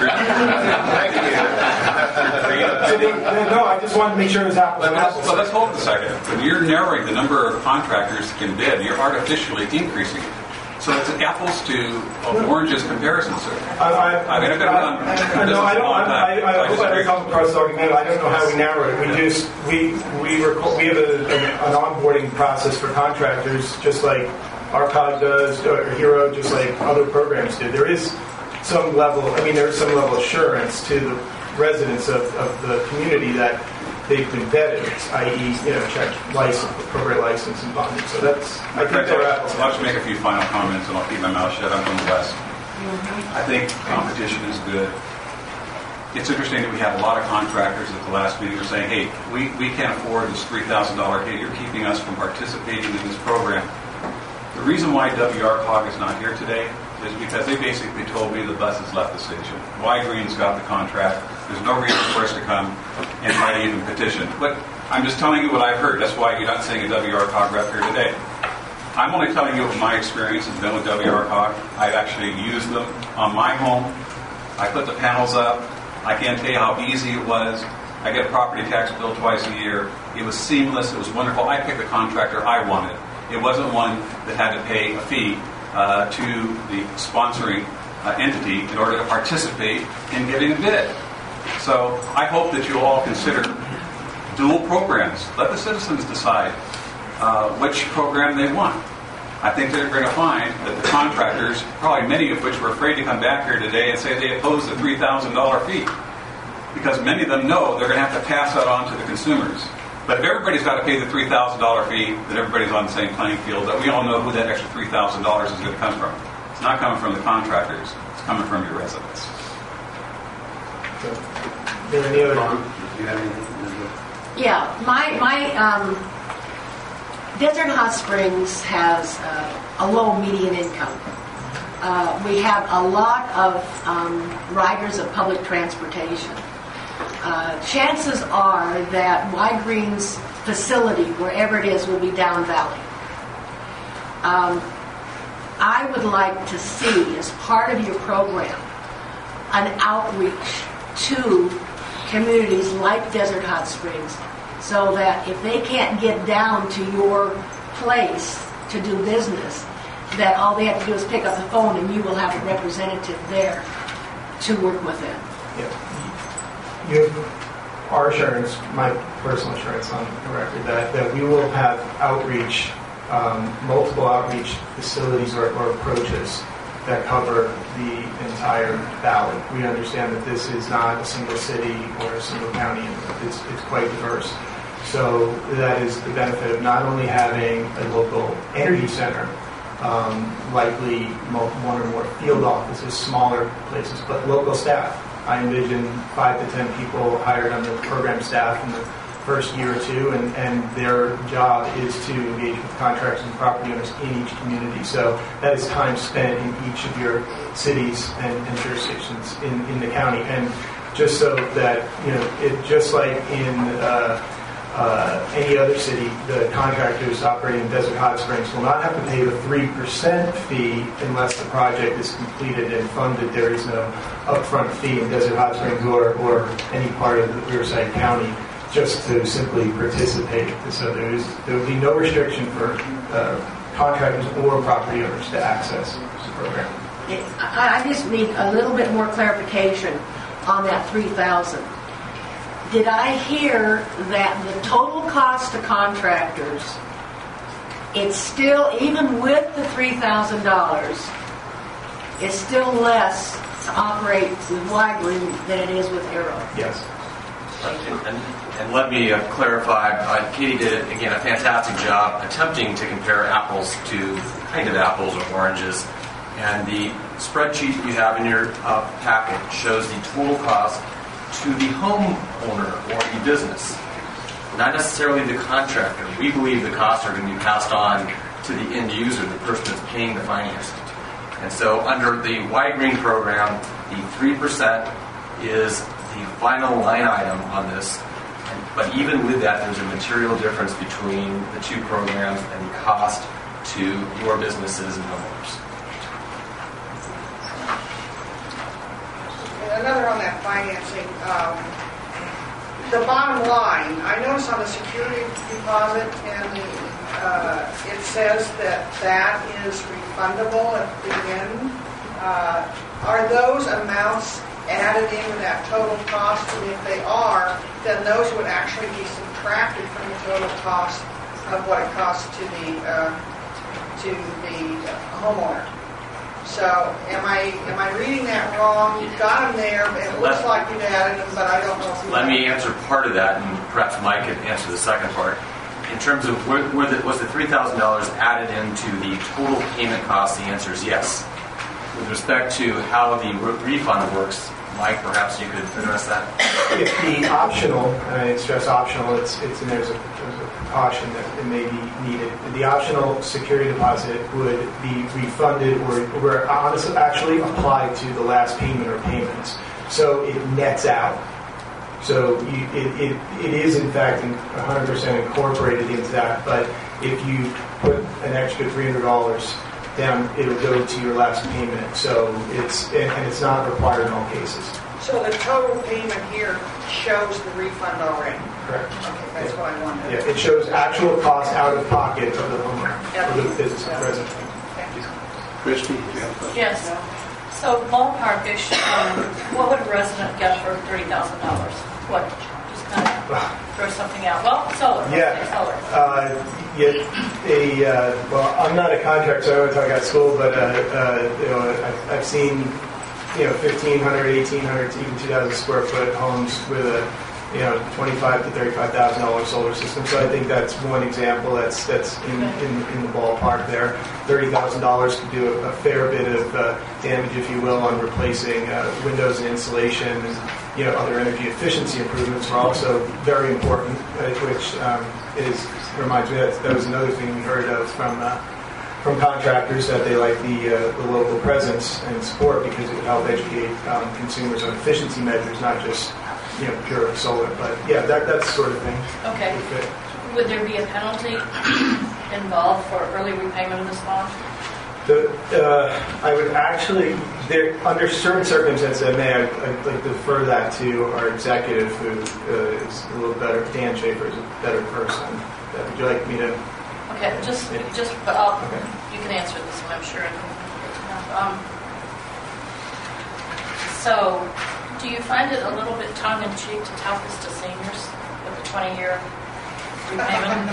so they, no, I just wanted to make sure it was apples and apples. So let's hold it a second. When you're narrowing the number of contractors that can bid, you're artificially increasing it. So it's an apples to uh, oranges comparison, sir. I, I, I mean, I've been on I, I, no, I don't. I, I, I hope I don't come across argument. I don't know how we narrow it. We just we we record, we have a, an onboarding process for contractors, just like R C O G does, or HERO, just like other programs do. There is some level, I mean, there's some level of assurance to the residents of, of the community that they've been vetted, that is, you know, check license, appropriate license and bonding. So that's, I think they're I'll just make a few final comments and I'll keep my mouth shut. I'm from the West. I think competition is good. It's interesting that we have a lot of contractors at the last meeting who are saying, hey, we, we can't afford this three thousand dollars hit. You're keeping us from participating in this program. The reason why W R C O G is not here today is because they basically told me the bus has left the station. Y Green's got the contract. There's no reason for us to come and might even petition. But I'm just telling you what I've heard. That's why you're not seeing a W R C O G rep here today. I'm only telling you what my experience has been with W R C O G. I've actually used them on my home. I put the panels up. I can't tell you how easy it was. I get a property tax bill twice a year. It was seamless. It was wonderful. I picked the contractor I wanted. It wasn't one that had to pay a fee uh, to the sponsoring uh, entity in order to participate in getting a bid. So I hope that you all consider dual programs. Let the citizens decide uh, which program they want. I think they're going to find that the contractors, probably many of which were afraid to come back here today and say they oppose the three thousand dollars fee, because many of them know they're going to have to pass that on to the consumers. But if everybody's got to pay the three thousand dollars fee, then everybody's on the same playing field, that we all know who that extra three thousand dollars is going to come from. It's not coming from the contractors. It's coming from your residents. Any other? Yeah, my, my um, Desert Hot Springs has uh, a low median income. Uh, we have a lot of um, riders of public transportation. Uh, chances are that Y Green's facility, wherever it is, will be down valley. Um, I would like to see, as part of your program, an outreach to communities like Desert Hot Springs, so that if they can't get down to your place to do business, that all they have to do is pick up the phone and you will have a representative there to work with them. Yeah. You have our assurance, my personal assurance on the record, that, that we will have outreach, um, multiple outreach facilities or, or approaches that cover the entire valley. We understand that this is not a single city or a single county. It's, it's quite diverse. So that is the benefit of not only having a local energy center, um, likely one or more field offices, smaller places, but local staff. I envision five to ten people hired on the program staff in the first year or two, and, and their job is to engage with contractors and property owners in each community. So that is time spent in each of your cities and, and jurisdictions in, in the county. And just so that, you know, it just like in uh, uh, any other city, the contractors operating in Desert Hot Springs will not have to pay the three percent fee unless the project is completed and funded. There is no upfront fee in Desert Hot Springs or, or any part of the Riverside County just to simply participate. So there is there will be no restriction for uh, contractors or property owners to access the program. I just need a little bit more clarification on that three thousand. Did I hear that the total cost to contractors, it's still, even with the three thousand dollars, it's still less to operate with Y Green than it is with Arrow? Yes. And, and let me uh, clarify, uh, Katie did, again, a fantastic job attempting to compare apples to kind of apples or oranges. And the spreadsheet you have in your uh, packet shows the total cost to the homeowner or the business, not necessarily the contractor. We believe the costs are going to be passed on to the end user, the person that's paying the financing. And so under the Y Green program, the three percent is the final line item on this. But even with that, there's a material difference between the two programs and the cost to your businesses and homeowners. Another on that financing, um, the bottom line, I noticed on the security deposit, and the, uh, it says that that is refundable at the end. Uh, are those amounts added into that total cost? And if they are, then those would actually be subtracted from the total cost of what it costs to the uh, to the homeowner. So am I am I reading that wrong? You've got them there, but it looks like you've added them, but I don't know if you Let me answer part of that, and perhaps Mike could answer the second part. In terms of were, were the, was the three thousand dollars added into the total payment cost, the answer is yes. With respect to how the re- refund works, Mike, perhaps you could address that. If the optional, and I stress optional, it's, it's and there's a, there's a precaution that it may be needed. The optional security deposit would be refunded or, or honestly, actually applied to the last payment or payments. So it nets out. So you, it, it, it is in fact one hundred percent incorporated into that. But if you put an extra three hundred dollars down, it'll go to your last payment. So it's and, and it's not required in all cases. So the total payment here shows the refund already? Correct. Okay, that's what I wanted. Yeah, it shows actual cost out of pocket of the homeowner, Yep. of the business resident. Christie, do you have a question? Yes. So ballparkish, um, what would a resident get for thirty thousand dollars? What? Just kind of throw something out. Well, solar. Yeah. Okay, solar. Uh, yeah, a, uh, well, I'm not a contractor, so I don't talk about school, but uh, uh, you know, I've, I've seen, you know, fifteen hundred, eighteen hundred, even two thousand square foot homes with a, you know, twenty-five to thirty-five thousand dollars solar system. So I think that's one example that's that's in, in, in the ballpark there. thirty thousand dollars could do a, a fair bit of uh, damage, if you will, on replacing uh, windows and insulation, and you know, other energy efficiency improvements are also very important, uh, which um, is reminds me that that was another thing we heard of from uh, from contractors, that they like the uh, the local presence and support because it would help educate um, consumers on efficiency measures, not just, you know, pure solar. But yeah, that that sort of thing. Okay. would fit. Would there be a penalty involved for early repayment of this bond? The, uh, I would actually, there, under certain circumstances, I may, I'd, I'd like to defer that to our executive, who uh, is a little better. Dan Schaefer is a better person. Uh, would you like me to? Okay, just, just, but I'll, Okay. you can answer this one, I'm sure. Um, so, do you find it a little bit tongue-in-cheek to tout this to seniors with a twenty-year repayment?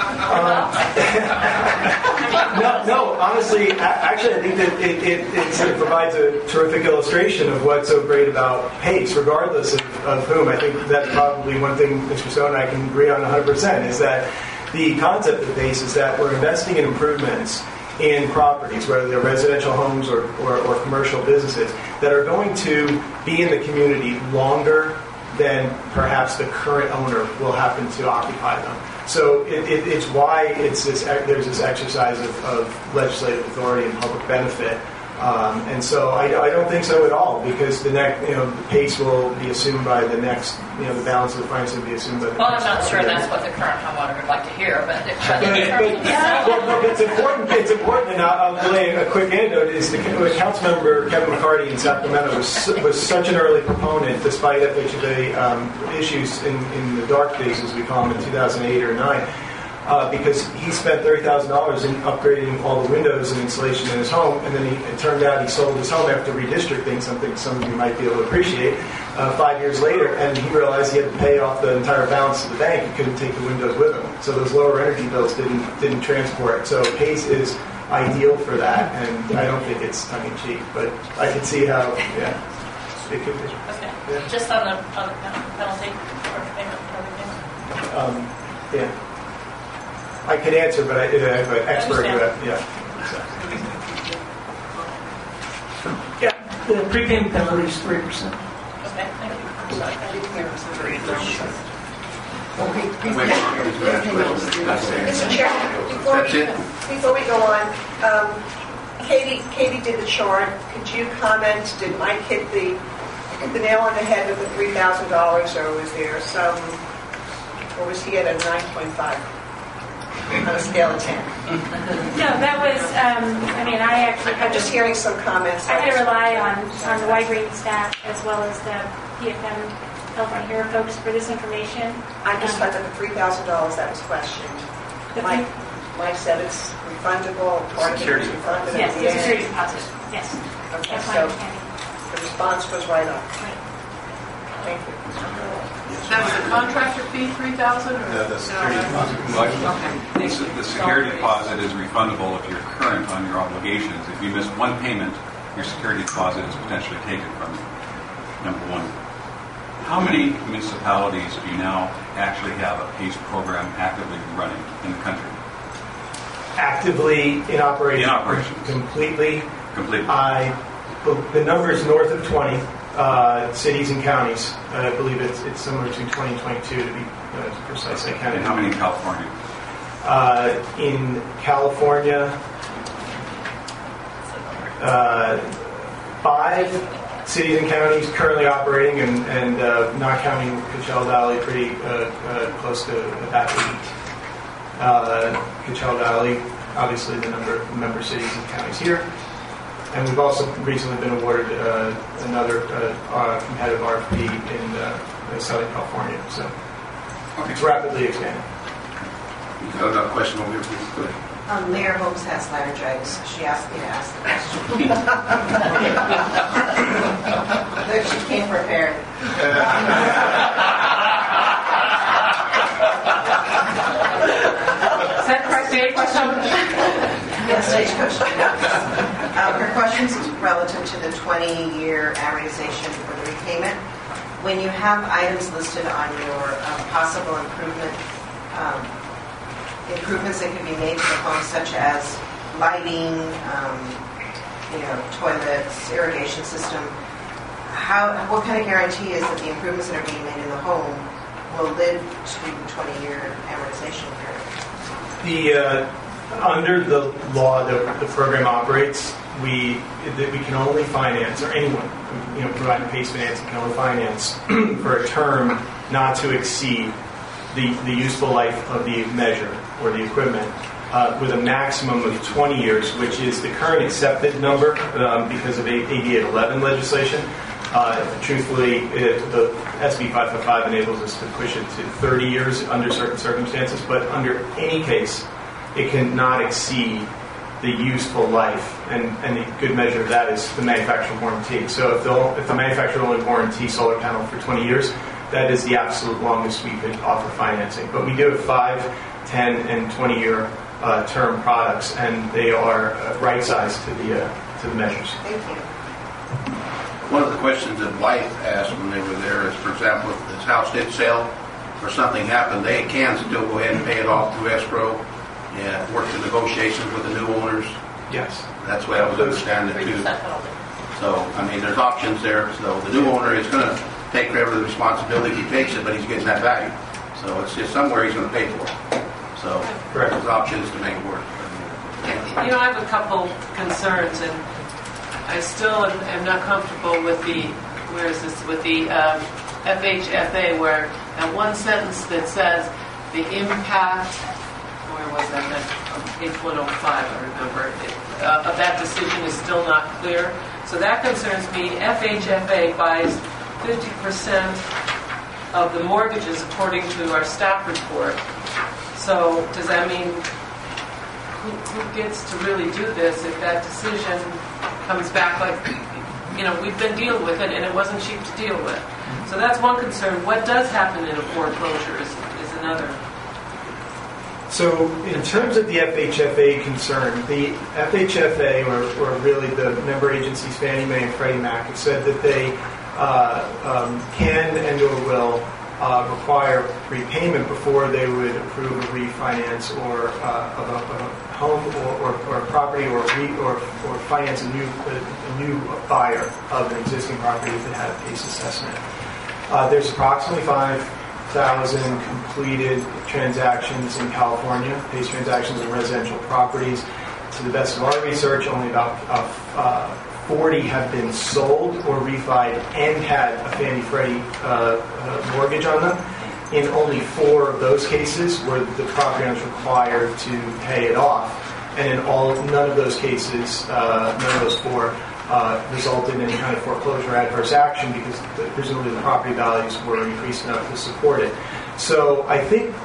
No, no. Honestly, a- actually, I think that it, it, it sort of provides a terrific illustration of what's so great about PACE, regardless of, of whom. I think that's probably one thing Mister Stone and I can agree on one hundred percent, is that the concept of PACE is that we're investing in improvements in properties, whether they're residential homes or, or, or commercial businesses, that are going to be in the community longer than perhaps the current owner will happen to occupy them. So it, it, it's why it's this, there's this exercise of, of legislative authority and public benefit. Um, and so I, I don't think so at all, because the next, you know, the PACE will be assumed by the next, you know, the balance of the finance will be assumed by the Well, I'm next. not sure that's what the current homeowner would like to hear, but if But, but, well, but it's important. It's important, and I'll, I'll lay a quick anecdote. Is the Councilmember Kevin McCarty in Sacramento was was such an early proponent, despite F H A um, issues in, in the dark days, as we call them, in two thousand eight or nine. Uh, because he spent thirty thousand dollars in upgrading all the windows and insulation in his home, and then he, it turned out he sold his home after redistricting, something some of you might be able to appreciate, uh, five years later, and he realized he had to pay off the entire balance of the bank. He couldn't take the windows with him. So those lower energy bills didn't didn't transport. So PACE is ideal for that, and I don't think it's tongue-in-cheek, but I can see how, yeah, it could be. Okay. Yeah. Just on the, on the penalty for payment, early payment? Um, yeah. I could answer, but I, I have an expert who, yeah. Yeah, the prepayment penalty is three percent. Okay, thank you. I'm sorry, I didn't hear. Mister Chairman, before we, before we go on, um, Katie, Katie did the chart. Could you comment? Did Mike hit the hit the nail on the head with the three thousand dollars, or was there some, or was he at a nine point five on a scale of ten? No, that was, um, I mean, I actually had I'm just hearing some comments. I had to rely on, on the Y Green staff as well as the P F M Help on Here folks for this information. I just thought that the three thousand dollars that was questioned. Mike, Mike said it's refundable, part of it is refunded Yes, at the the security end. deposit, yes. Okay, That's my so understanding. the response was right up. Right. Thank you. That was a contractor fee, three thousand? Uh, The security deposit. Okay. The the security deposit is refundable if you're current on your obligations. If you miss one payment, your security deposit is potentially taken from you, number one. How many municipalities do you now actually have a PACE program actively running in the country? Actively in operation. In operation. Completely. Completely. I, the number is north of twenty uh, cities and counties. Uh, I believe it's, it's somewhere between twenty and twenty-two to be uh, precise. I can't. And how many in California? Uh, in California, uh, five cities and counties currently operating, and, and uh, not counting Coachella Valley, pretty uh, uh, close to about eight. Uh, Coachella Valley, obviously the number of member cities and counties here. And we've also recently been awarded uh, another uh, uh, competitive R F P in, uh, in Southern California. So it's rapidly expanding. You got another question over here, please. Go ahead. Um, Mayor Holmes has laryngitis. She asked me to ask the question. But she came prepared. Is that correct, Dave? Yes, Stagecoach. Um, her question is relative to the twenty-year amortization for the repayment. When you have items listed on your um, possible improvement, um, improvements that can be made to the home, such as lighting, um, you know, toilets, irrigation system, how, what kind of guarantee is that the improvements that are being made in the home will live to the twenty-year amortization period? The uh, under the law that the program operates, we that we can only finance, or anyone you know providing PACE financing can only finance for a term not to exceed the the useful life of the measure or the equipment, uh, with a maximum of twenty years, which is the current accepted number um, because of A D eight eleven legislation. Uh, truthfully, it, the S B five fifty-five enables us to push it to thirty years under certain circumstances, but under any case, it cannot exceed the useful life, and, and a good measure of that is the manufacturer warranty. So if, if the manufacturer only warranty solar panel for twenty years, that is the absolute longest we could offer financing. But we do have five, ten, and twenty-year uh, term products, and they are uh, right-sized to the uh, to the measures. Thank you. One of the questions that wife asked when they were there is, for example, if this house did sell or something happened, they can still go ahead and pay it off through escrow and work the negotiations with the new owners. Yes. That's the way I was understanding it too. So, I mean, there's options there. So the new owner is going to take care of the responsibility. He takes it, but he's getting that value. So it's just somewhere he's going to pay for it. So there's options to make it work. You know, I have a couple concerns, and I still am, am not comfortable with the, where is this, with the um, F H F A, where that one sentence that says the impact, where was that, that on page one oh five, I remember, it, uh, of that decision is still not clear. So that concerns me. F H F A buys fifty percent of the mortgages according to our staff report. So does that mean who, who gets to really do this if that decision comes back like, you know, we've been dealing with it and it wasn't cheap to deal with. So that's one concern. What does happen in a foreclosure is, is another. So in terms of the F H F A concern, the F H F A, or, or really the member agencies Fannie Mae and Freddie Mac, have said that they uh, um, can and or will uh, require repayment before they would approve a refinance or uh, of, a, of a home or, or, or a property, or re, or, or finance a new a, a new buyer of an existing property if it had a PACE assessment. Uh, there's approximately five thousand completed transactions in California, PACE transactions in residential properties. To the best of our research, only about uh, uh, forty have been sold or refied and had a Fannie Freddie uh, uh, mortgage on them. In only four of those cases were the property owners required to pay it off, and in all none of those cases, uh, none of those four uh, resulted in any kind of foreclosure or adverse action because the, presumably the property values were increased enough to support it. So I think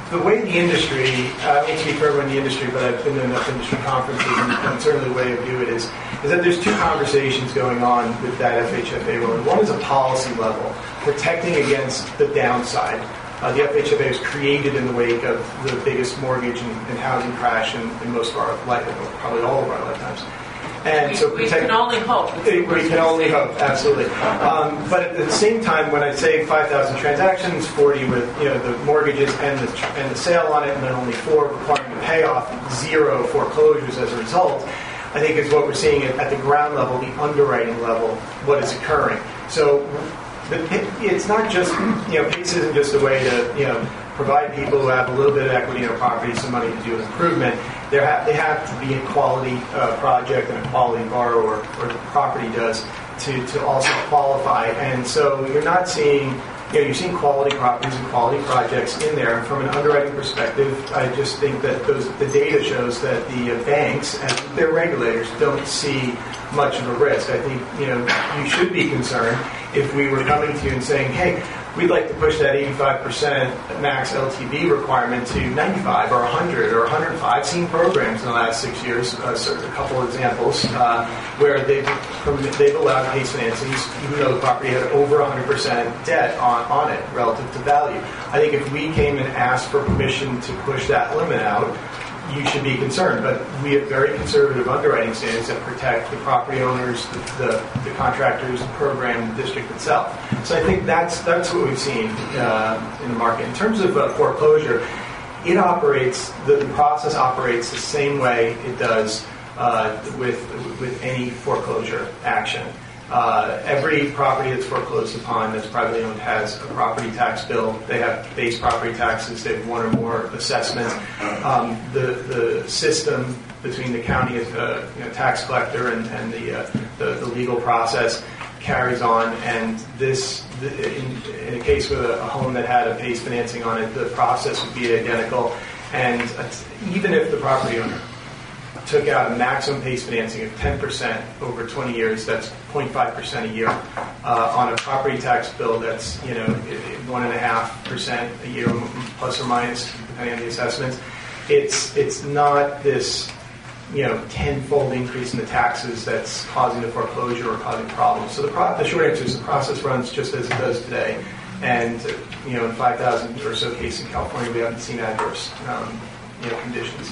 the way the industry, uh, I won't speak for everyone in the industry, but I've been to enough industry conferences, and, and certainly the way I view it is, is that there's two conversations going on with that F H F A loan. One is a policy level, protecting against the downside. Uh, the F H F A was created in the wake of the biggest mortgage and, and housing crash in, in most of our life, probably all of our lifetimes. And we, so we protect, can only hope. We, we can only hope, absolutely. Um, but at the same time, when I say five thousand transactions, forty with you know the mortgages and the and the sale on it, and then only four requiring the payoff, zero foreclosures as a result, I think is what we're seeing at, at the ground level, the underwriting level, what is occurring. So the, it's not just you know PACE isn't just a way to you know provide people who have a little bit of equity in their property some money to do an improvement. They have, they have to be a quality uh, project and a quality borrower, or the property does, to, to also qualify. And so you're not seeing, you know, you're seeing quality properties and quality projects in there. And from an underwriting perspective, I just think that those, the data shows that the uh, banks and their regulators don't see much of a risk. I think, you know, you should be concerned if we were coming to you and saying, hey, we'd like to push that eighty-five percent max L T V requirement to ninety-five or one hundred or one hundred five. I've seen programs in the last six years, uh, so a couple of examples, uh, where they've, they've allowed PACE financings, even though the property had over one hundred percent debt on, on it relative to value. I think if we came and asked for permission to push that limit out, you should be concerned. But we have very conservative underwriting standards that protect the property owners, the, the, the contractors, the program, the district itself. So I think that's that's what we've seen uh, in the market. In terms of uh, foreclosure, it operates, the, the process operates the same way it does uh, with, with any foreclosure action. Uh, every property that's foreclosed upon that's privately owned has a property tax bill. They have base property taxes. They have one or more assessments. Um, the the system between the county as a you know, tax collector and, and the, uh, the the legal process carries on. And this, the, in, in a case with a, a home that had a PACE financing on it, the process would be identical. And uh, even if the property owner took out a maximum PACE financing of ten percent over twenty years, that's zero point five percent a year, uh, on a property tax bill that's, you know, one point five percent a year, plus or minus, depending on the assessments. It's it's not this, you know, tenfold increase in the taxes that's causing the foreclosure or causing problems. So the, pro- the short answer is the process runs just as it does today. And, uh, you know, in five thousand or so cases in California, we haven't seen adverse, um, you know, conditions.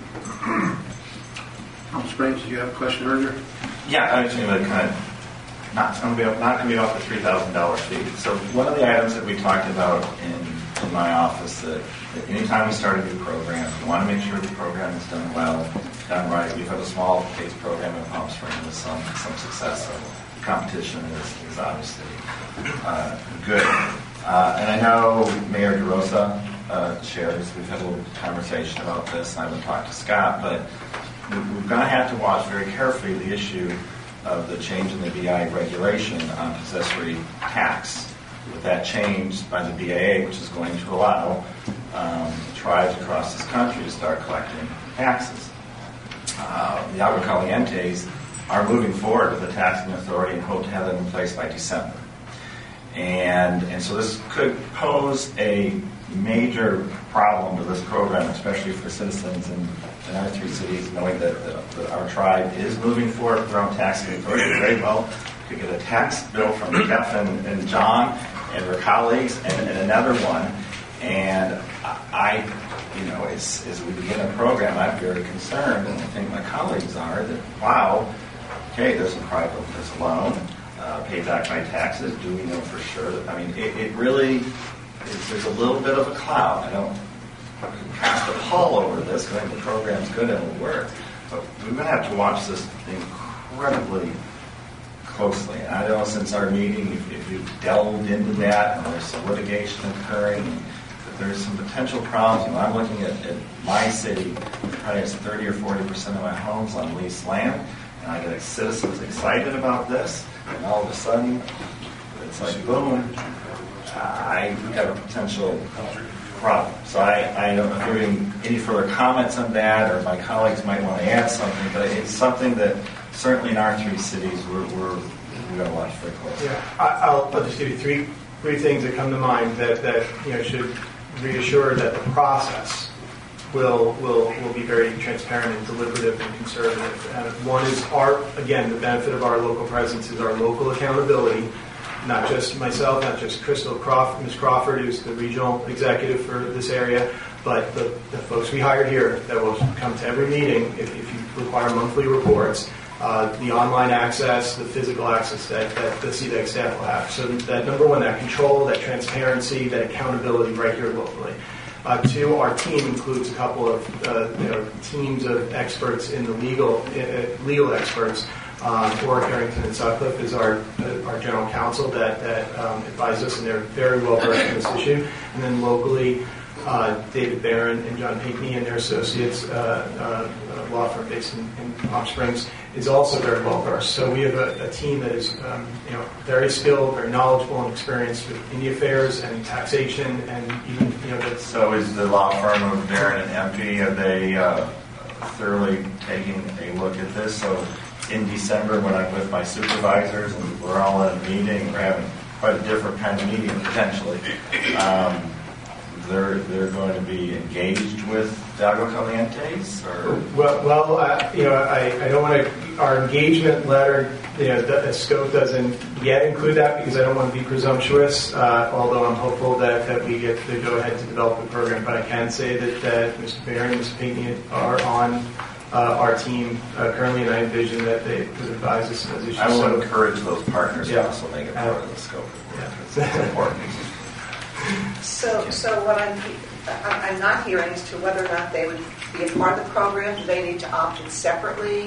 Palm Springs, did you have a question earlier? Yeah, I was going to kind of not going to be not going to be off the three thousand dollar fee. So one of the items that we talked about in, in my office that, that anytime we start a new program, we want to make sure the program is done well, done right. We've had a small PACE program in Palm Springs with some some success. So the competition is, is obviously uh, good. Uh, and I know Mayor DeRosa uh, shares. We've had a little conversation about this, and I haven't talked to Scott, but we're going to have to watch very carefully the issue of the change in the B I regulation on possessory tax. With that change by the B A A, which is going to allow um, tribes across this country to start collecting taxes. Uh, the Agua Calientes are moving forward with the taxing authority and hope to have them in place by December. And, and so this could pose a major problem to this program, especially for citizens in, in our three cities, knowing that, that, that our tribe is moving forward with their own taxing authority. Very well could get a tax bill from Jeff and, and John and their colleagues and, and another one. And I, you know, as, as we begin a program, I'm very concerned, and I think my colleagues are, that, wow, okay, there's a private, there's a loan, uh, paid back by taxes. Do we know for sure that, I mean, it, it really... there's a little bit of a cloud. I don't cast a pall over this because I think the program's good and it'll work. But we're going to have to watch this incredibly closely. And I know since our meeting, if, if you've delved into that and there's some litigation occurring, and that there's some potential problems. You know, I'm looking at, at my city, probably has thirty or forty percent of my homes on leased land, and I get citizens excited about this, and all of a sudden, it's like, boom, I have a potential problem. So I, I don't know if you're having any further comments on that, or my colleagues might want to add something, but it's something that certainly in our three cities we're, we're, we're going to watch very closely. Yeah, I, I'll, I'll just give you three three things that come to mind that, that you know should reassure that the process will will will be very transparent and deliberative and conservative. And one is our, again, the benefit of our local presence is our local accountability. Not just myself, not just Crystal Crawford, Miz Crawford, who's the regional executive for this area, but the, the folks we hired here that will come to every meeting if, if you require monthly reports, uh, the online access, the physical access that, that the C D E C staff will have. So that number one, that control, that transparency, that accountability right here locally. Uh, two, our team includes a couple of uh, you know, teams of experts in the legal uh, legal experts. Um, Warwick, Harrington, and Sutcliffe is our uh, our general counsel that that um, advise us, and they're very well versed in this issue. And then locally, uh, David Barron and John Pinkney and their associates, uh, uh, law firm based in, in Palm Springs, is also very well versed. So we have a, a team that is um, you know very skilled, very knowledgeable, and experienced with Indian affairs and taxation, and even you know. That's, so is the law firm of Barron and M P, are they uh, thoroughly taking a look at this? So in December, when I'm with my supervisors and we're all in a meeting, we're having quite a different kind of meeting potentially. Um, they're they're going to be engaged with Agua Calientes, or well, well, uh, you know, I, I don't want to. Our engagement letter, you know, the, the scope doesn't yet include that because I don't want to be presumptuous. Uh, although I'm hopeful that, that we get the go ahead to develop the program, but I can say that, that Mister Barron and Mister Pinkney are on. Uh, our team uh, currently, and I envision that they would advise us on those issues. I will so, encourage those partners yeah. to also make it part of the scope. Yeah. It's important. So, so what I'm, I'm not hearing as to whether or not they would be a part of the program. Do they need to opt in separately?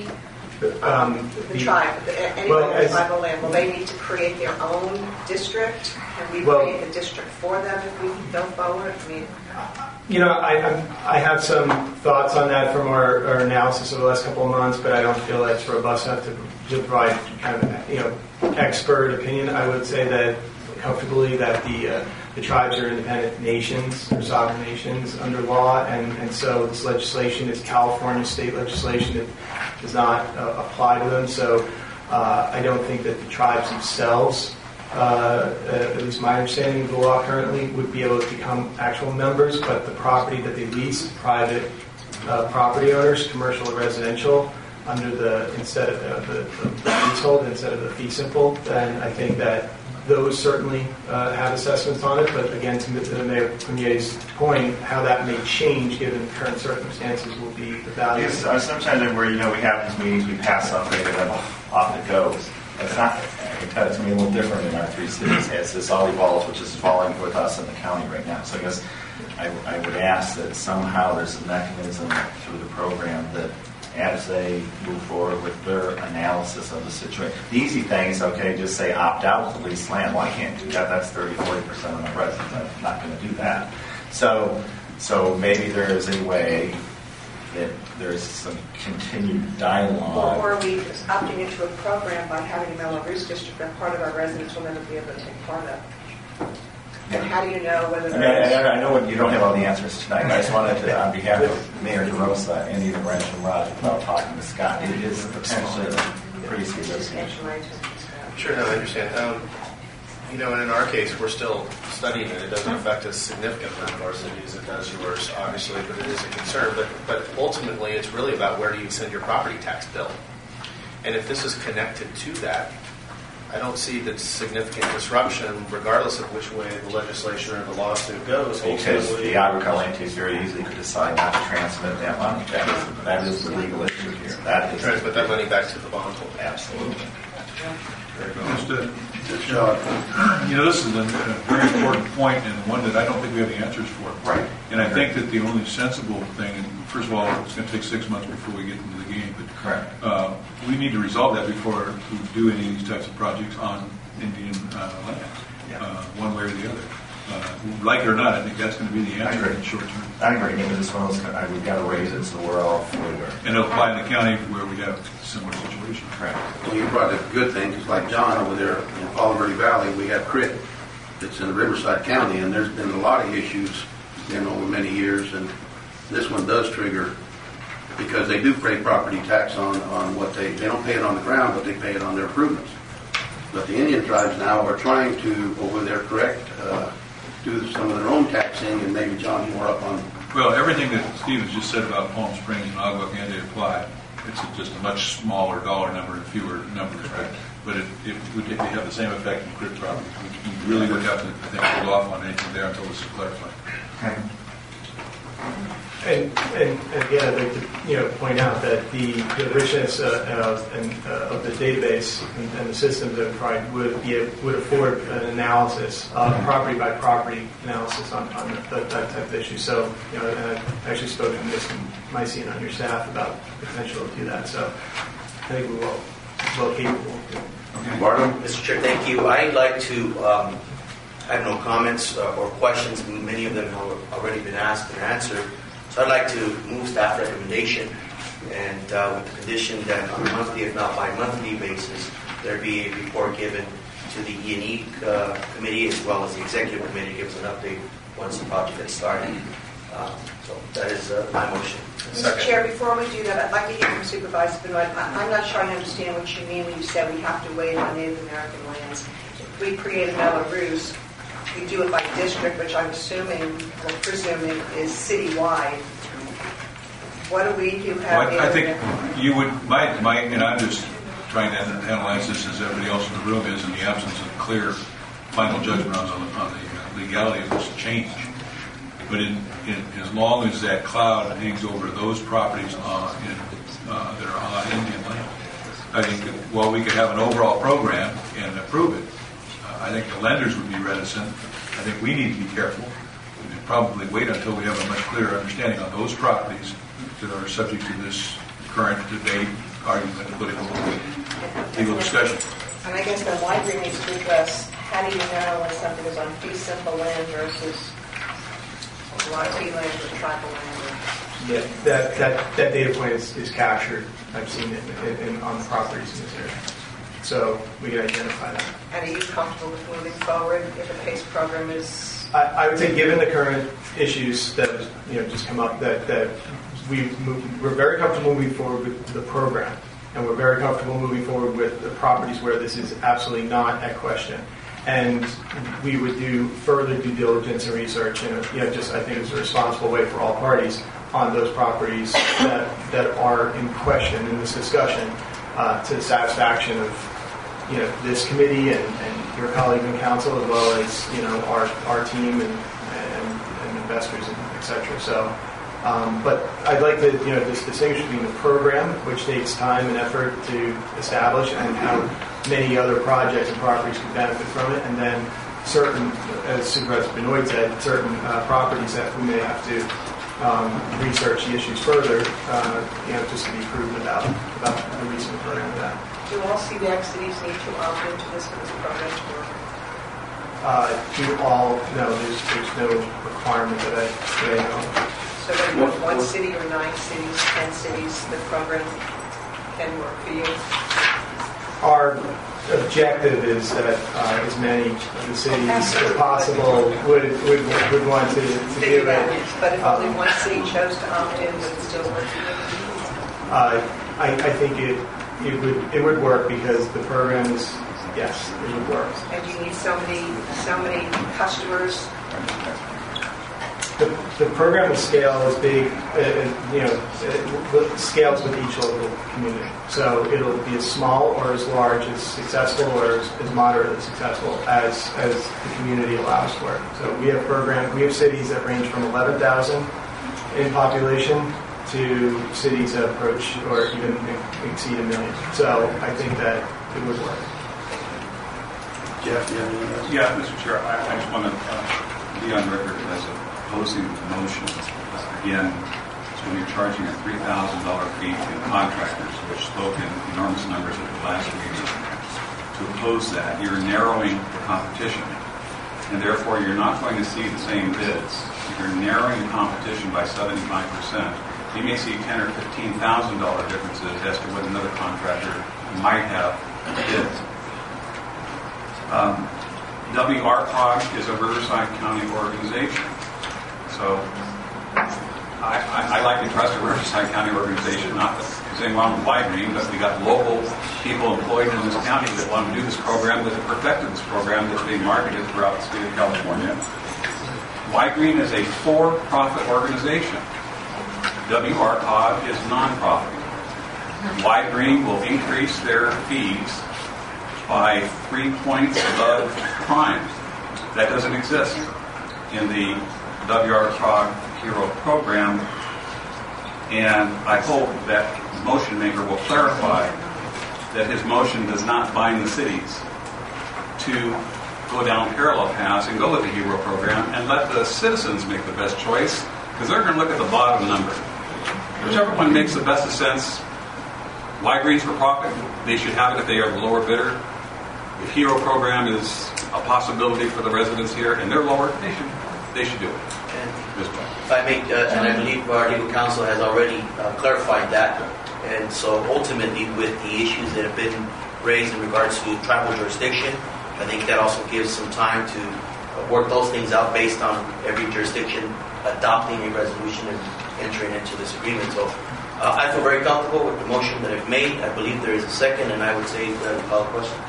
Um, the, the tribe, anyone well, in as, tribal land, will they need to create their own district? Can we well, create the district for them if we go forward? I mean, you know, I, I'm, I have some thoughts on that from our, our analysis over the last couple of months, but I don't feel that's robust enough to, to provide kind of, you know, expert opinion. I would say that comfortably that the uh, the tribes are independent nations or sovereign nations under law, and, and so this legislation is California state legislation that does not uh, apply to them. So uh, I don't think that the tribes themselves, uh, at least my understanding of the law currently, would be able to become actual members, but the property that they lease, private uh, property owners, commercial or residential, under the instead of uh, the, the, the leasehold instead of the fee simple, then I think that those certainly uh, have assessments on it, but again, to Mayor Premier's point, how that may change given current circumstances will be the value. Because uh, sometimes where, you know, we have these meetings, we pass something, and then off it goes. It's not, I can tell it's going to be a little different in our three cities as this all evolves, which is falling with us in the county right now. So I guess I, I would ask that somehow there's a mechanism through the program that as they move forward with their analysis of the situation. The easy thing is, okay, just say opt out of the leased land. Well, I can't do that. That's thirty, forty percent of my residents. I'm not going to do that. So, so maybe there is a way that there's some continued dialogue. or are we opting into a program by having a Mellow Roost district that part of our residents will never be able to take part of? And how do you know whether I mean, I, I know what, you don't have all the answers tonight. I just wanted to, on behalf of Mayor DeRosa and even Rancho Mirage, without talking to Scott, it is potentially a pretty significant. Sure, no, I understand. Um, you know, and in our case, we're still studying it. It doesn't affect us significantly in our cities. It does yours, obviously, but it is a concern. But, but ultimately, it's really about where do you send your property tax bill. And if this is connected to that, I don't see the significant disruption, regardless of which way the legislation or the lawsuit goes. Because the Agua Calientes very easily could decide not to transmit that money. That is, that is the legal issue here. That is transmit that money back to the bondholder. Absolutely. Very good. Just, uh, just, uh, you know, this is a, a very important point and one that I don't think we have the answers for. Right. And I think that the only sensible thing, and first of all, it's going to take six months before we get into the game, but correct. Uh, we need to resolve that before we do any of these types of projects on Indian uh, land, yeah. uh, one way or the other. Uh, like it or not, I think that's going to be the answer in the short term. I agree. Maybe this one was, I, we've got to raise it so we're all fully aware. And it'll apply in the county where we have a similar situation. Correct. Well, you brought up a good thing, because like John over there in Palo Verde Valley, we have C R I T that's in Riverside County, and there's been a lot of issues in over many years, and this one does trigger, because they do pay property tax on, on what they, they don't pay it on the ground, but they pay it on their improvements. But the Indian tribes now are trying to, over there, correct, uh, do some of their own taxing, and maybe John's more up on. Well, everything that Steve has just said about Palm Springs and Agua Caliente apply. It's just a much smaller dollar number and fewer numbers, right? But it, it would it have the same effect in crib properties. We really would have to, I think, hold off on anything there until this is clarified. Okay. And, and, and again, I'd like to you know point out that the, the richness uh, uh, and, uh, of the database and, and the systems that we provide would be a, would afford an analysis, uh, property by property analysis on, on that, that type of issue. So, you know, and I've actually spoken to Miz Mycian on your staff about the potential to do that. So, I think we're well, well capable of doing it. Martin? Mister Chair, thank you. I'd like to. Um, I have no comments uh, or questions. Many of them have already been asked and answered. So I'd like to move staff recommendation, and uh, with the condition that on a monthly, if not bi-monthly basis, there be a report given to the E and E uh, committee as well as the executive committee to give us an update once the project gets started. Uh, so that is uh, my motion. Mister Chair, before we do that, I'd like to hear from Supervisor Benoit. I- I'm not sure I understand what you mean when you said we have to wait on Native American lands. If we create another ruse, we do it by district, which I'm assuming or presuming is citywide. What do we do have? Well, I think you would, my, my, and I'm just trying to analyze this as everybody else in the room is in the absence of clear final judgment on the, on the legality of this change. But in, in, as long as that cloud hangs over those properties uh, in, uh, that are on Indian land, I think that while we could have an overall program and approve it, uh, I think the lenders would be reticent. I think we need to be careful. We should probably wait until we have a much clearer understanding on those properties that are subject to this current debate, argument, political, legal discussion. And I guess then why bring needs to address how do you know when something is on fee simple land versus lot T land or tribal land? Or... Yeah, that, that, that data point is, is captured. I've seen it in, in, on properties in this area. So we can identify that. And are you comfortable with moving forward if a PACE program is... I, I would say given the current issues that you know just come up, that, that we move, we're very comfortable moving forward with the program. And we're very comfortable moving forward with the properties where this is absolutely not at question. And we would do further due diligence and research, and you know, just I think it's a responsible way for all parties on those properties that, that are in question in this discussion uh, to the satisfaction of you know this committee and, and your colleagues in council, as well as you know our our team and and, and investors and et cetera. So. Um, but I'd like to, you know, just distinguish between the program, which takes time and effort to establish, and how many other projects and properties can benefit from it, and then certain, as Supervisor Benoit said, certain uh, properties that we may have to um, research the issues further, uh, you know, just to be proven about about the recent program of that. Do all C B X cities need to opt into this for this program to work? Uh, do all? No, there's there's no requirement that I that I know of. So whether it's one city or nine cities, ten cities, the program can work for you? Our objective is that uh, as many of the cities as possible would would, would want to, to do it. But if um, only one city chose to opt in, would it still work for you? Uh, I, I think it it would it would work because the program is yes, it would work. And you need so many so many customers. The, the program will scale as big, uh, you know, it scales with each local community. So it'll be as small or as large, as successful or as, as moderately successful as as the community allows for it. So we have programs, we have cities that range from eleven thousand in population to cities that approach or even exceed a million. So I think that it would work. Jeff, do you have anything? Yeah, Mister Chair, I, I just want to uh, be on record as opposing the motion. Again, so when you're charging a three thousand dollars fee to contractors, which spoke in enormous numbers at the last meeting, to oppose that, you're narrowing the competition. And therefore, you're not going to see the same bids. You're narrowing the competition by seventy-five percent. You may see ten thousand dollars or fifteen thousand dollars differences as to what another contractor might have bid. Um, W R P O G is a Riverside County organization. So I, I, I like to trust a Riverside County organization, not that there's anything wrong with Y-Green, but we got local people employed in this county that want to do this program, that have perfected this program that's being marketed throughout the state of California. Y Green is a for-profit organization. W R C O G is non-profit. Y Green will increase their fees by three points above prime. That doesn't exist in the W R C O G Hero program, and I hope that motion maker will clarify that his motion does not bind the cities to go down parallel paths and go with the Hero program, and let the citizens make the best choice, because they're going to look at the bottom number. Whichever one makes the best sense. Y Green's for profit, they should have it if they are the lower bidder. If Hero program is a possibility for the residents here and they're lower, they should they should do it. This way. If I make, uh, and I believe our legal counsel has already uh, clarified that, and so ultimately with the issues that have been raised in regards to tribal jurisdiction, I think that also gives some time to uh, work those things out based on every jurisdiction adopting a resolution and entering into this agreement. So uh, I feel very comfortable with the motion that I've made. I believe there is a second, and I would say uh, call a question.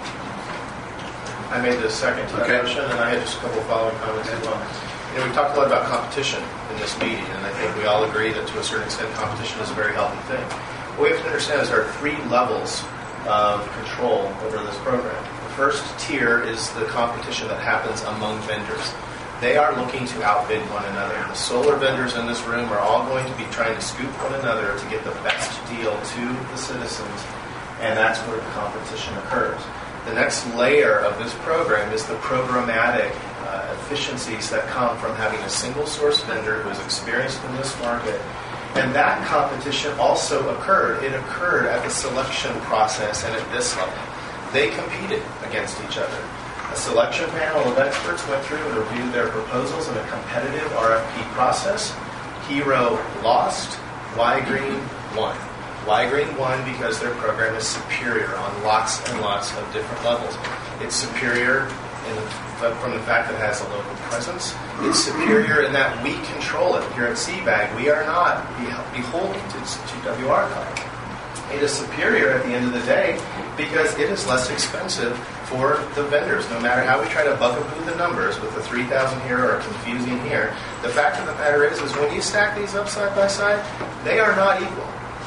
I made the second to that Okay. motion, and I had just a couple of following comments as well. You know, we talked a lot about competition in this meeting, and I think we all agree that to a certain extent competition is a very healthy thing. What we have to understand is there are three levels of control over this program. The first tier is the competition that happens among vendors. They are looking to outbid one another. The solar vendors in this room are all going to be trying to scoop one another to get the best deal to the citizens, and that's where the competition occurs. The next layer of this program is the programmatic uh, efficiencies that come from having a single source vendor who is experienced in this market. And that competition also occurred. It occurred at the selection process and at this level. They competed against each other. A selection panel of experts went through and reviewed their proposals in a competitive R F P process. Hero lost, Y Green won. Y Green won because their program is superior on lots and lots of different levels. It's superior in the, from the fact that it has a local presence. It's superior in that we control it. Here at C BAG, we are not beholden to, to W R C O G. It is superior at the end of the day because it is less expensive for the vendors. No matter how we try to bugaboo the numbers with the three thousand here or confusing here, the fact of the matter is, is when you stack these up side by side, they are not equal.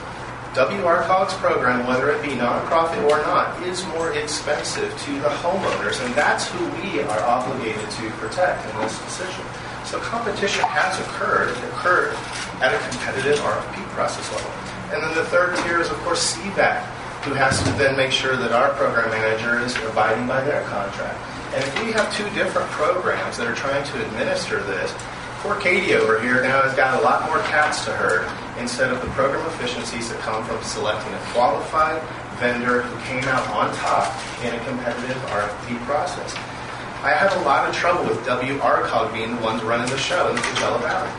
W R C O G's program, whether it be nonprofit or not, is more expensive to the homeowners, and that's who we are obligated to protect in this decision. So competition has occurred. It occurred at a competitive R F P process level. And then the third tier is, of course, C BAG, who has to then make sure that our program manager is abiding by their contract. And if we have two different programs that are trying to administer this, poor Katie over here now has got a lot more cats to herd instead of the program efficiencies that come from selecting a qualified vendor who came out on top in a competitive R F P process. I have a lot of trouble with W R C O G being the ones running the show in the Coachella Valley.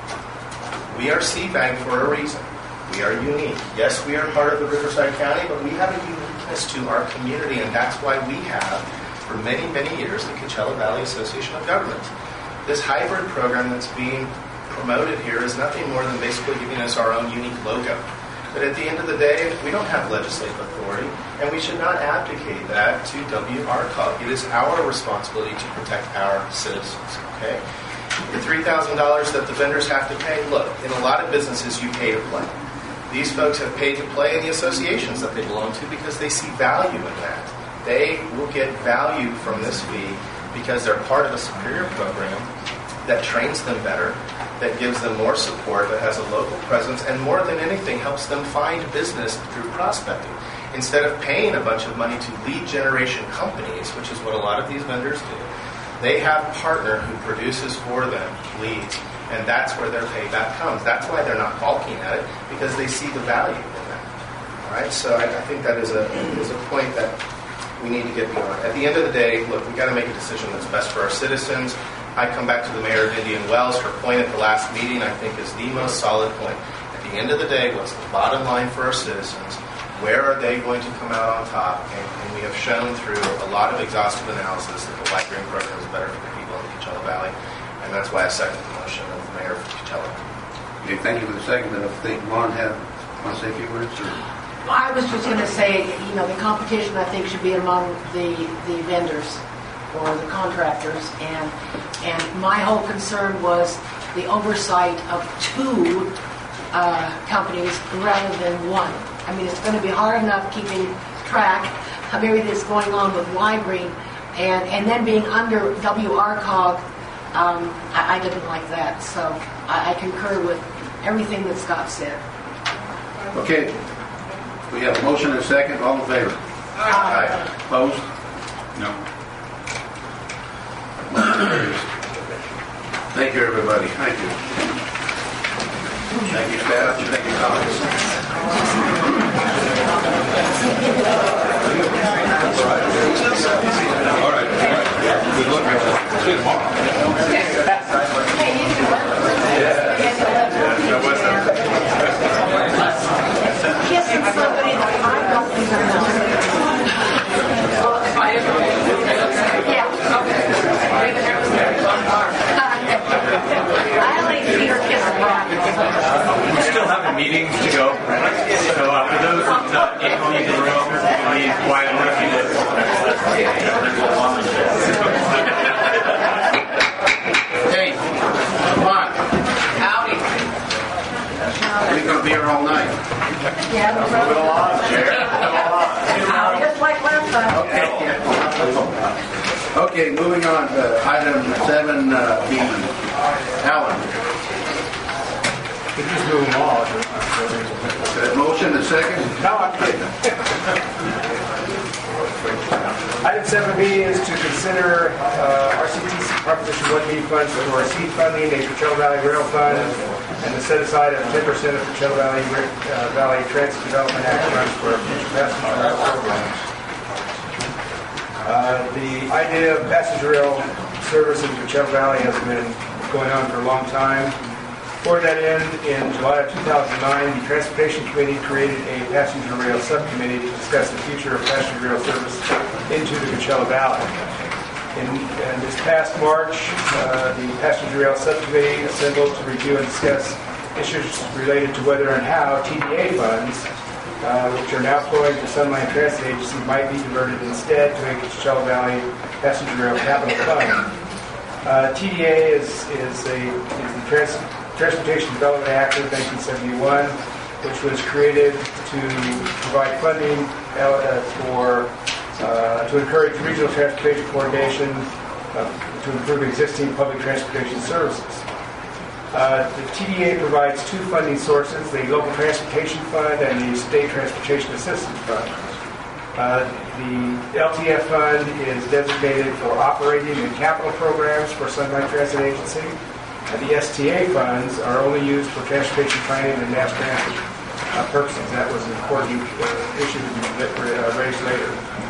We are C BAG for a reason. We are unique. Yes, we are part of the Riverside County, but we have a uniqueness to our community, and that's why we have, for many, many years, the Coachella Valley Association of Governments. This hybrid program that's being promoted here is nothing more than basically giving us our own unique logo. But at the end of the day, we don't have legislative authority, and we should not abdicate that to W R C O G. It is our responsibility to protect our citizens, okay? The three thousand dollars that the vendors have to pay, look, in a lot of businesses you pay to play. These folks have paid to play in the associations that they belong to because they see value in that. They will get value from this fee because they're part of a superior program that trains them better, that gives them more support, that has a local presence, and more than anything helps them find business through prospecting. Instead of paying a bunch of money to lead generation companies, which is what a lot of these vendors do, they have a partner who produces for them leads, and that's where their payback comes. That's why they're not balking at it, because they see the value in that. All right, so I, I think that is a is a point that we need to get beyond. At the end of the day, look, we've got to make a decision that's best for our citizens. I come back to the mayor of Indian Wells. Her point at the last meeting, I think, is the most solid point. At the end of the day, what's the bottom line for our citizens? Where are they going to come out on top? And, and we have shown through a lot of exhaustive analysis that the Y Green program is better for the people in the Coachella Valley. And that's why I second the motion of the mayor of Coachella. Okay, thank you for the second. And I think Ron have want to say a few words? Or? I was just going to say, you know, the competition I think should be among the the vendors. for the contractors, and and my whole concern was the oversight of two uh, companies rather than one. I mean, it's going to be hard enough keeping track of everything that's going on with Y-Green, and, and then being under W R C O G, um, I, I didn't like that. So I, I concur with everything that Scott said. Okay. We have a motion and a second. All in favor? Aye. Opposed? No. Motion carries. Thank you, everybody. Thank you. Thank you, staff. Thank you, colleagues. All right. All right. Good luck. See you tomorrow. Kissing somebody that I don't think I know. Yeah. I only see her kiss Rob. We still have a meeting to go. So uh, for those that uh, can't leave the room, please quiet and Hey, come on. Howdy. We're going to be here all night. Yeah, move it along, Chair. just like last time. Okay, moving on to item seven B. Alan. We just move them all. Uh, Motion, a second? No, I'm kidding. Item seven B is to consider uh, R C T C Proposition one B funds for seed funding, a Coachella Valley Rail Fund, and to set aside of ten percent of Coachella Valley, uh, Valley Transit Development Act funds for future passenger rail programs. Uh, the idea of passenger rail service in Coachella Valley has been going on for a long time. For that end, in July of two thousand nine, the Transportation Committee created a passenger rail subcommittee to discuss the future of passenger rail service into the Coachella Valley. In, in this past March, uh, the passenger rail subcommittee assembled to review and discuss issues related to whether and how T D A funds, uh, which are now flowing to Sunline Transit Agency, might be diverted instead to a Coachella Valley passenger rail capital fund. Uh, T D A is, is, a, is the trans, Transportation Development Act of nineteen seventy-one, which was created to provide funding uh, for uh, to encourage regional transportation coordination uh, to improve existing public transportation services. Uh, the T D A provides two funding sources: the Local Transportation Fund and the State Transportation Assistance Fund. Uh, the L T F fund is designated for operating and capital programs for Sunline Transit Agency. And the S T A funds are only used for transportation planning and mass transit uh, purposes. That was an important uh, issue that we uh, raised later.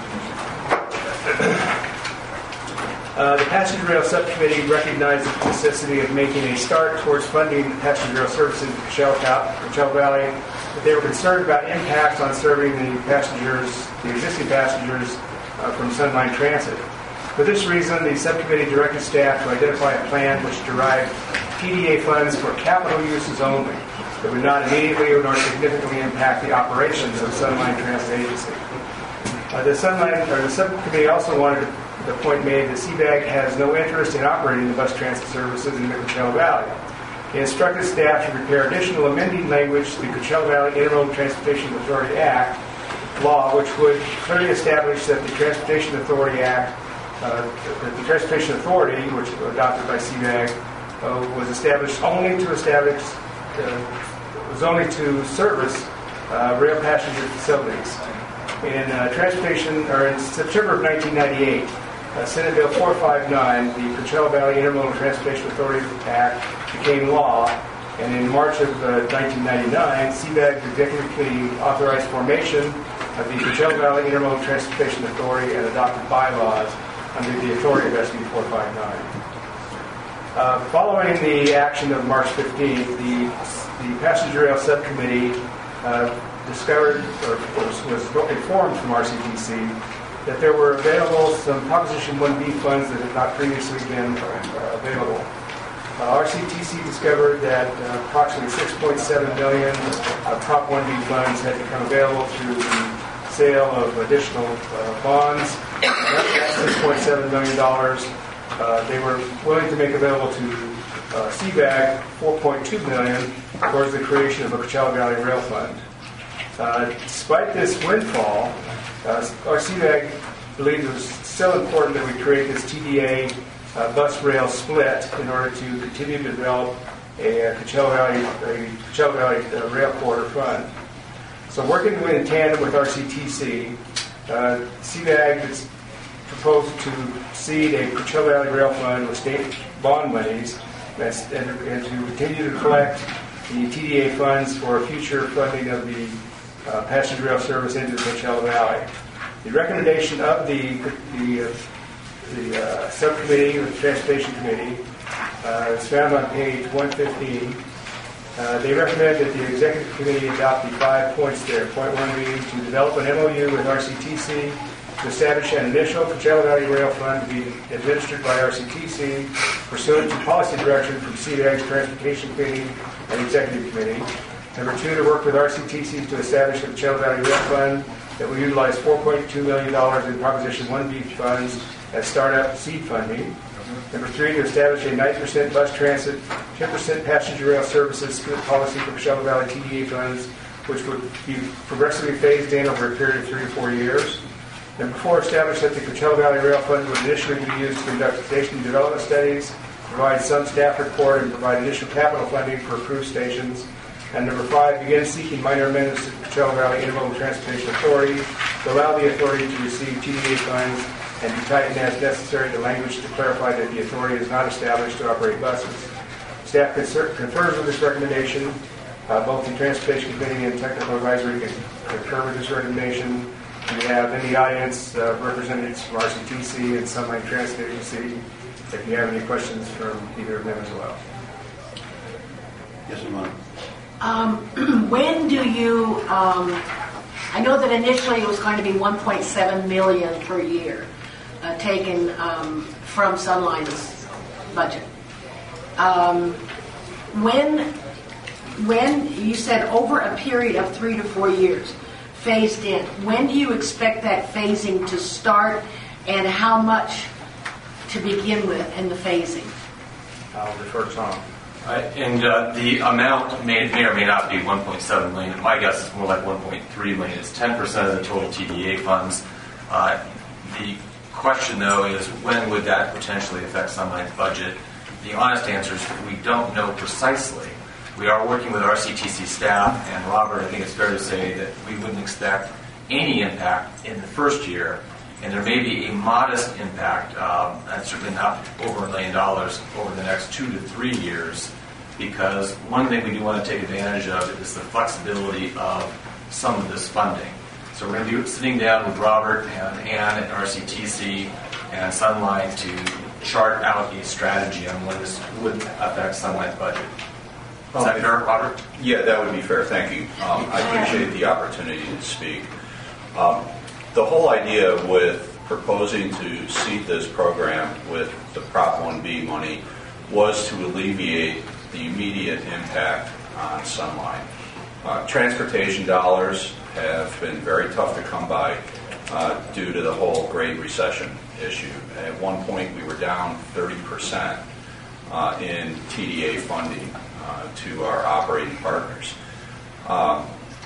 uh, the Passenger Rail Subcommittee recognized the necessity of making a start towards funding passenger rail services in Coachella Valley, but they were concerned about impacts on serving the passengers, the existing passengers uh, from Sunline Transit. For this reason, the subcommittee directed staff to identify a plan which derived T D A funds for capital uses only that would not immediately nor significantly impact the operations of Sunline Transit Agency. Uh, the, Sunline, or the subcommittee also wanted the point made that C B A G has no interest in operating the bus transit services in the Coachella Valley. They instructed staff to prepare additional amending language to the Coachella Valley Intermodal Transportation Authority Act law, which would clearly establish that the Transportation Authority Act Uh, the, the Transportation Authority, which was adopted by C B A G, uh, was established only to establish, uh, was only to service uh, rail passenger facilities. In uh, transportation, or in September of nineteen ninety-eight, uh, Senate Bill four fifty-nine, the Coachella Valley Intermodal Transportation Authority Act, became law, and in March of uh, nineteen ninety-nine, C B A G's Executive Committee authorized formation of the Coachella Valley Intermodal Transportation Authority and adopted bylaws under the authority of S B four fifty-nine. Uh, following the action of March fifteenth, the, the Passenger Rail Subcommittee uh, discovered, or was, was informed from R C T C, that there were available some Proposition one B funds that had not previously been uh, available. Uh, R C T C discovered that uh, approximately six point seven million dollars of Prop one B funds had become available through the sale of additional uh, bonds. That's six point seven million dollars. Uh, they were willing to make available to uh, C B A G four point two million dollars towards the creation of a Coachella Valley Rail Fund. Uh, despite this windfall, uh, our C B A G believed it was so important that we create this T D A uh, bus rail split in order to continue to develop a, a Coachella Valley, a Coachella Valley uh, Rail Corridor Fund. So working in tandem with R C T C, uh, C B A G has proposed to seed a Coachella Valley Rail Fund with state bond monies and, and to continue to collect the T D A funds for future funding of the uh, passenger rail service into the Coachella Valley. The recommendation of the the, uh, the uh, subcommittee, or the Transportation Committee, uh, is found on page one fifteen. Uh, they recommend that the Executive Committee adopt the five points there. Point one being to develop an M O U with R C T C to establish an initial Coachella Valley Rail Fund to be administered by R C T C pursuant to policy direction from C B A G's Transportation Committee and Executive Committee. Number two, to work with R C T C to establish a Coachella Valley Rail Fund that will utilize four point two million dollars in Proposition one B funds as startup seed funding. Number three, to establish a nine percent bus transit, ten percent passenger rail services split policy for Coachella Valley T D A funds, which would be progressively phased in over a period of three to four years. Number four, establish that the Coachella Valley Rail Fund would initially be used to conduct station development studies, provide some staff report, and provide initial capital funding for approved stations. And number five, begin seeking minor amendments to the Coachella Valley Intermodal Transportation Authority to allow the authority to receive T D A funds and to tighten as necessary the language to clarify that the authority is not established to operate buses. Staff confers with this recommendation. Uh, both the Transportation Committee and Technical Advisory concur with this recommendation. We have in the audience uh, representatives from R C T C and Sunline Transit Agency. If you have any questions from either of them as well. Yes, Ramon. Um, when do you, um, I know that initially it was going to be one point seven million dollars per year uh, taken um, from Sunline's budget. Um, when, when you said over a period of three to four years, phased in, when do you expect that phasing to start and how much to begin with in the phasing? I'll defer to Tom. Uh, and uh, the amount may, may or may not be one point seven million dollars. My guess is more like one point three million dollars. It's ten percent of the total T D A funds. Uh, the question, though, is when would that potentially affect Sunline's budget? The honest answer is we don't know precisely. We are working with R C T C staff, and Robert, I think it's fair to say that we wouldn't expect any impact in the first year, and there may be a modest impact, um, and certainly not over a million dollars, over the next two to three years, because one thing we do want to take advantage of is the flexibility of some of this funding. So we're going to be sitting down with Robert and Ann at R C T C and Sunline to chart out a strategy on when this would affect Sunline's budget. Is that fair, Robert? Yeah, that would be fair. Thank you. Um, I appreciate the opportunity to speak. Um, the whole idea with proposing to seed this program with the Prop one B money was to alleviate the immediate impact on Sunline. Uh, transportation dollars have been very tough to come by uh, due to the whole Great Recession issue. At one point, we were down thirty percent uh, in T D A funding uh, to our operating partners. Um,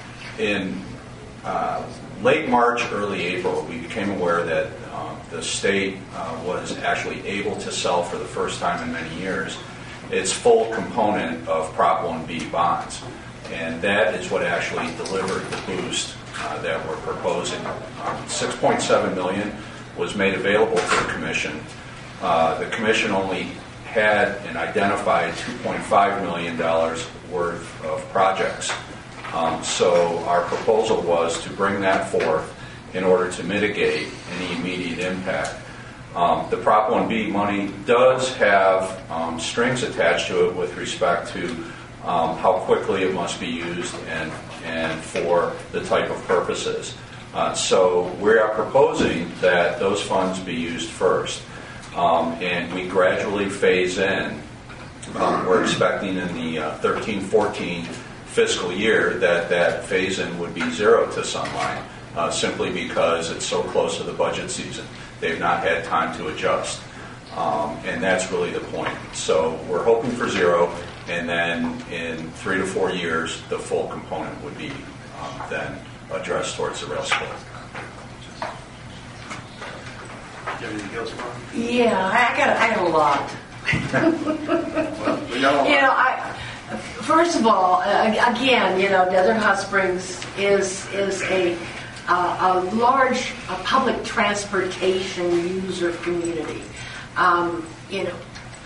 in uh, late March, early April, we became aware that uh, the state uh, was actually able to sell for the first time in many years its full component of Prop one B bonds. And that is what actually delivered the boost uh, that we're proposing. Um, six point seven million dollars was made available to the Commission. Uh, the Commission only had and identified two point five million dollars worth of projects. Um, so our proposal was to bring that forth in order to mitigate any immediate impact. Um, the Prop one B money does have um, strings attached to it with respect to um, how quickly it must be used and, and for the type of purposes. Uh, so we are proposing that those funds be used first, um, and we gradually phase in. Um, we're expecting in the uh, thirteen fourteen fiscal year that that phase-in would be zero to Sunline, uh, simply because it's so close to the budget season. They've not had time to adjust. Um, and that's really the point. So we're hoping for zero, and then in three to four years, the full component would be um, then addressed towards the rail split. Anything else, Mark? Yeah, I got I got a lot. Well, we know a lot. You know, I first of all, uh, again, you know, Desert Hot Springs is is a uh, a large uh, public transportation user community. Um, you know,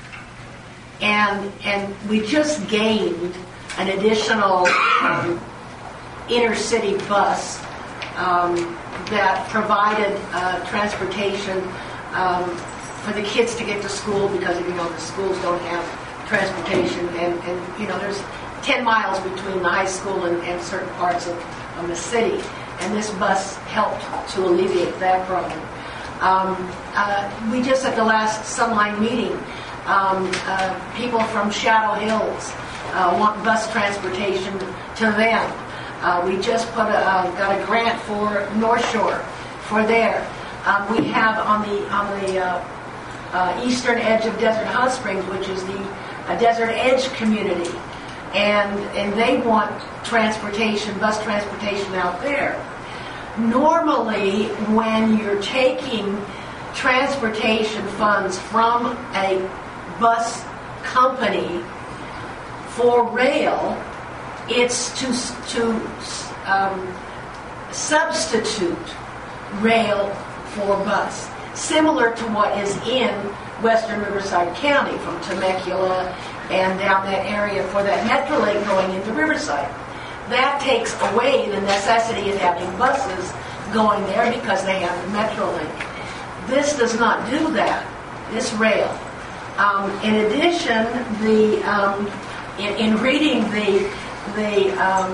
and and we just gained an additional um, intercity bus um, that provided uh, transportation um, for the kids to get to school, because you know the schools don't have transportation, and, and you know there's ten miles between the high school and, and certain parts of, of the city, and this bus helped to alleviate that problem. Um, uh, we just at the last Sunline meeting, um, uh, people from Shadow Hills uh, want bus transportation to them. Uh, we just put a, uh, got a grant for North Shore for there. Um, we have on the on the uh, uh, eastern edge of Desert Hot Springs, which is the uh, Desert Edge community, and and they want transportation, bus transportation out there. Normally, when you're taking transportation funds from a bus company for rail, it's to to um, substitute rail for bus, similar to what is in western Riverside County, from Temecula and down that area for that Metrolink going into Riverside. That takes away the necessity of having buses going there because they have the Metrolink. This does not do that, this rail. Um, in addition, the um, in, in reading the the um,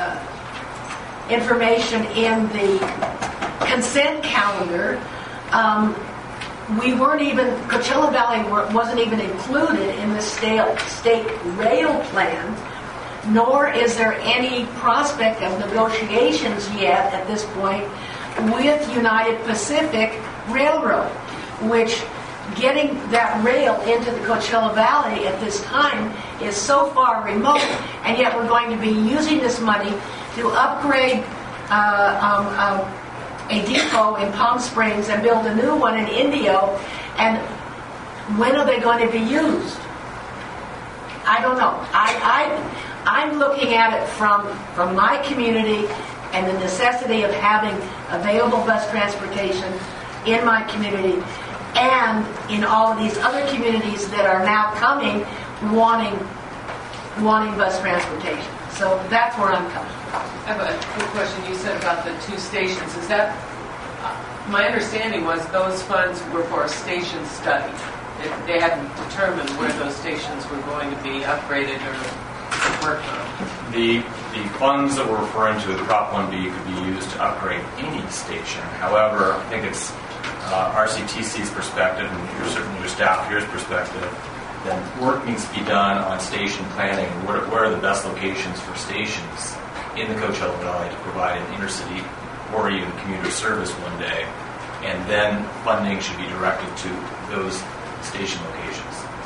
uh, information in the consent calendar, um, we weren't even, Coachella Valley wasn't even included in the state, state rail plan, nor is there any prospect of negotiations yet at this point with United Pacific Railroad, which getting that rail into the Coachella Valley at this time is so far remote, and yet we're going to be using this money to upgrade uh, um, um, a depot in Palm Springs and build a new one in Indio. And when are they going to be used? I don't know. I, I, I'm looking at it from, from my community and the necessity of having available bus transportation in my community and in all of these other communities that are now coming wanting wanting bus transportation. So that's where I'm coming from. I have a quick question. You said about the two stations. Is that, uh, my understanding was those funds were for a station study. It, they hadn't determined where those stations were going to be upgraded or worked on. The the funds that we're referring to, the Prop one B, could be used to upgrade any station. However, I think it's uh, R C T C's perspective, and your, certainly your staff here's perspective, then work needs to be done on station planning. Where, where are the best locations for stations in the Coachella Valley to provide an intercity or even commuter service one day? And then funding should be directed to those station locations.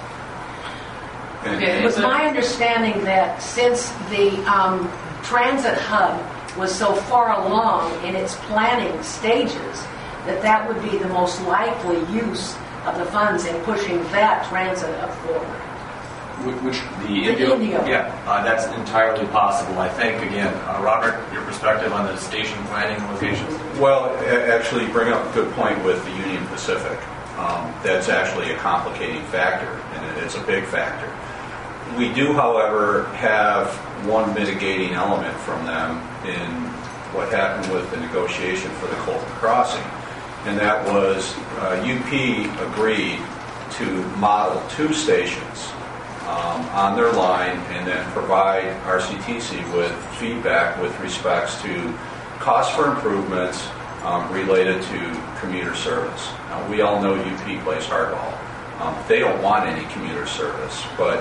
It was my understanding that since the um, transit hub was so far along in its planning stages, that that would be the most likely use of the funds in pushing that transit hub forward. Which, the The Indio? Indio. Yeah, uh, that's entirely possible. I think, again, uh, Robert, your perspective on the station planning locations? Well, a- actually, you bring up a good point with the Union Pacific. Um, that's actually a complicating factor, and it's a big factor. We do, however, have one mitigating element from them in what happened with the negotiation for the Colton Crossing, and that was uh, U P agreed to model two stations um, on their line and then provide R C T C with feedback with respects to cost for improvements um, related to commuter service. Now, we all know U P plays hardball. Um, they don't want any commuter service, but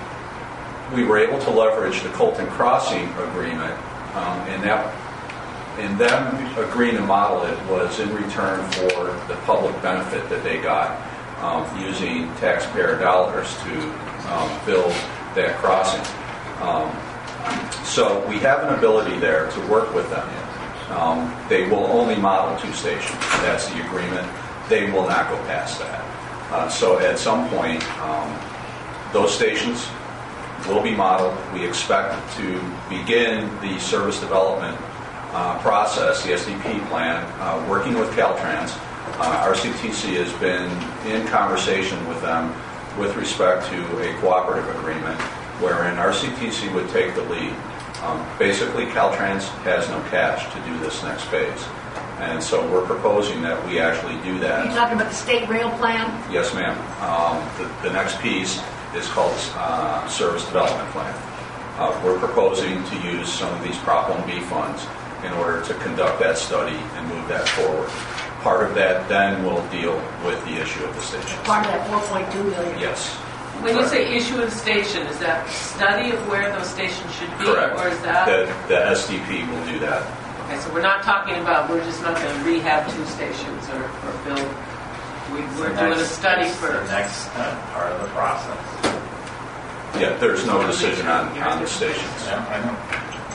we were able to leverage the Colton Crossing agreement, um, and that and them agreeing to model it was in return for the public benefit that they got um, using taxpayer dollars to um, build that crossing. Um, so we have an ability there to work with them. Um, they will only model two stations. That's the agreement. They will not go past that. Uh, so at some point, um, those stations will be modeled. We expect to begin the service development uh, process, the S D P plan, uh, working with Caltrans. Uh, R C T C has been in conversation with them with respect to a cooperative agreement wherein R C T C would take the lead. Um, basically, Caltrans has no cash to do this next phase. And so we're proposing that we actually do that. Are you talking about the state rail plan? Yes, ma'am. Um, the, the next piece is called uh, Service Development Plan. Uh, we're proposing to use some of these Prop one B funds in order to conduct that study and move that forward. Part of that then will deal with the issue of the stations. Part of that four point two million. Yes. When you say issue of station, is that study of where those stations should be? Correct. Or is that? The, the S D P will do that. Okay, so we're not talking about, we're just not going to rehab two stations or, or build, we, we're The doing a next- study it's for. the next uh, part of the process. Yeah, there's no decision on, on the stations. Yeah, I know.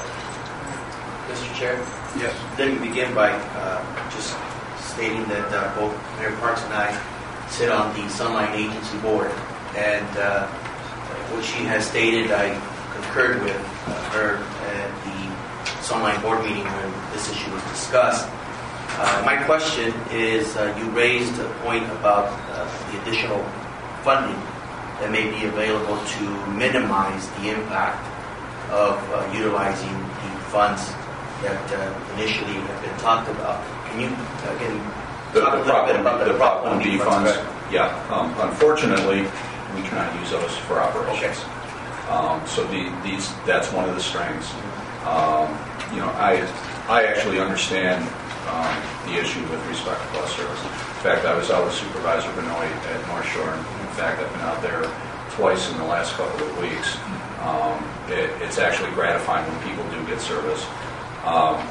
Mister Chair? Yes. Let me begin by uh, just stating that uh, both Mayor Parks and I sit on the Sunline Agency Board. And uh, what she has stated, I concurred with uh, her at the Sunline Board meeting when this issue was discussed. Uh, my question is, uh, you raised a point about uh, the additional funding that may be available to minimize the impact of uh, utilizing the funds that uh, initially have been talked about. Can you, again, The, talk a the little Prop bit about the Prop one B funds, yeah. Um, unfortunately, we cannot use those for operations. Okay. Um, so the, these, that's one of the strengths. Um, you know, I, I actually understand um, the issue with respect to bus service. In fact, I was out with Supervisor Benoit at North Shore, and in fact, I've been out there twice in the last couple of weeks. Um, it, it's actually gratifying when people do get service. Um,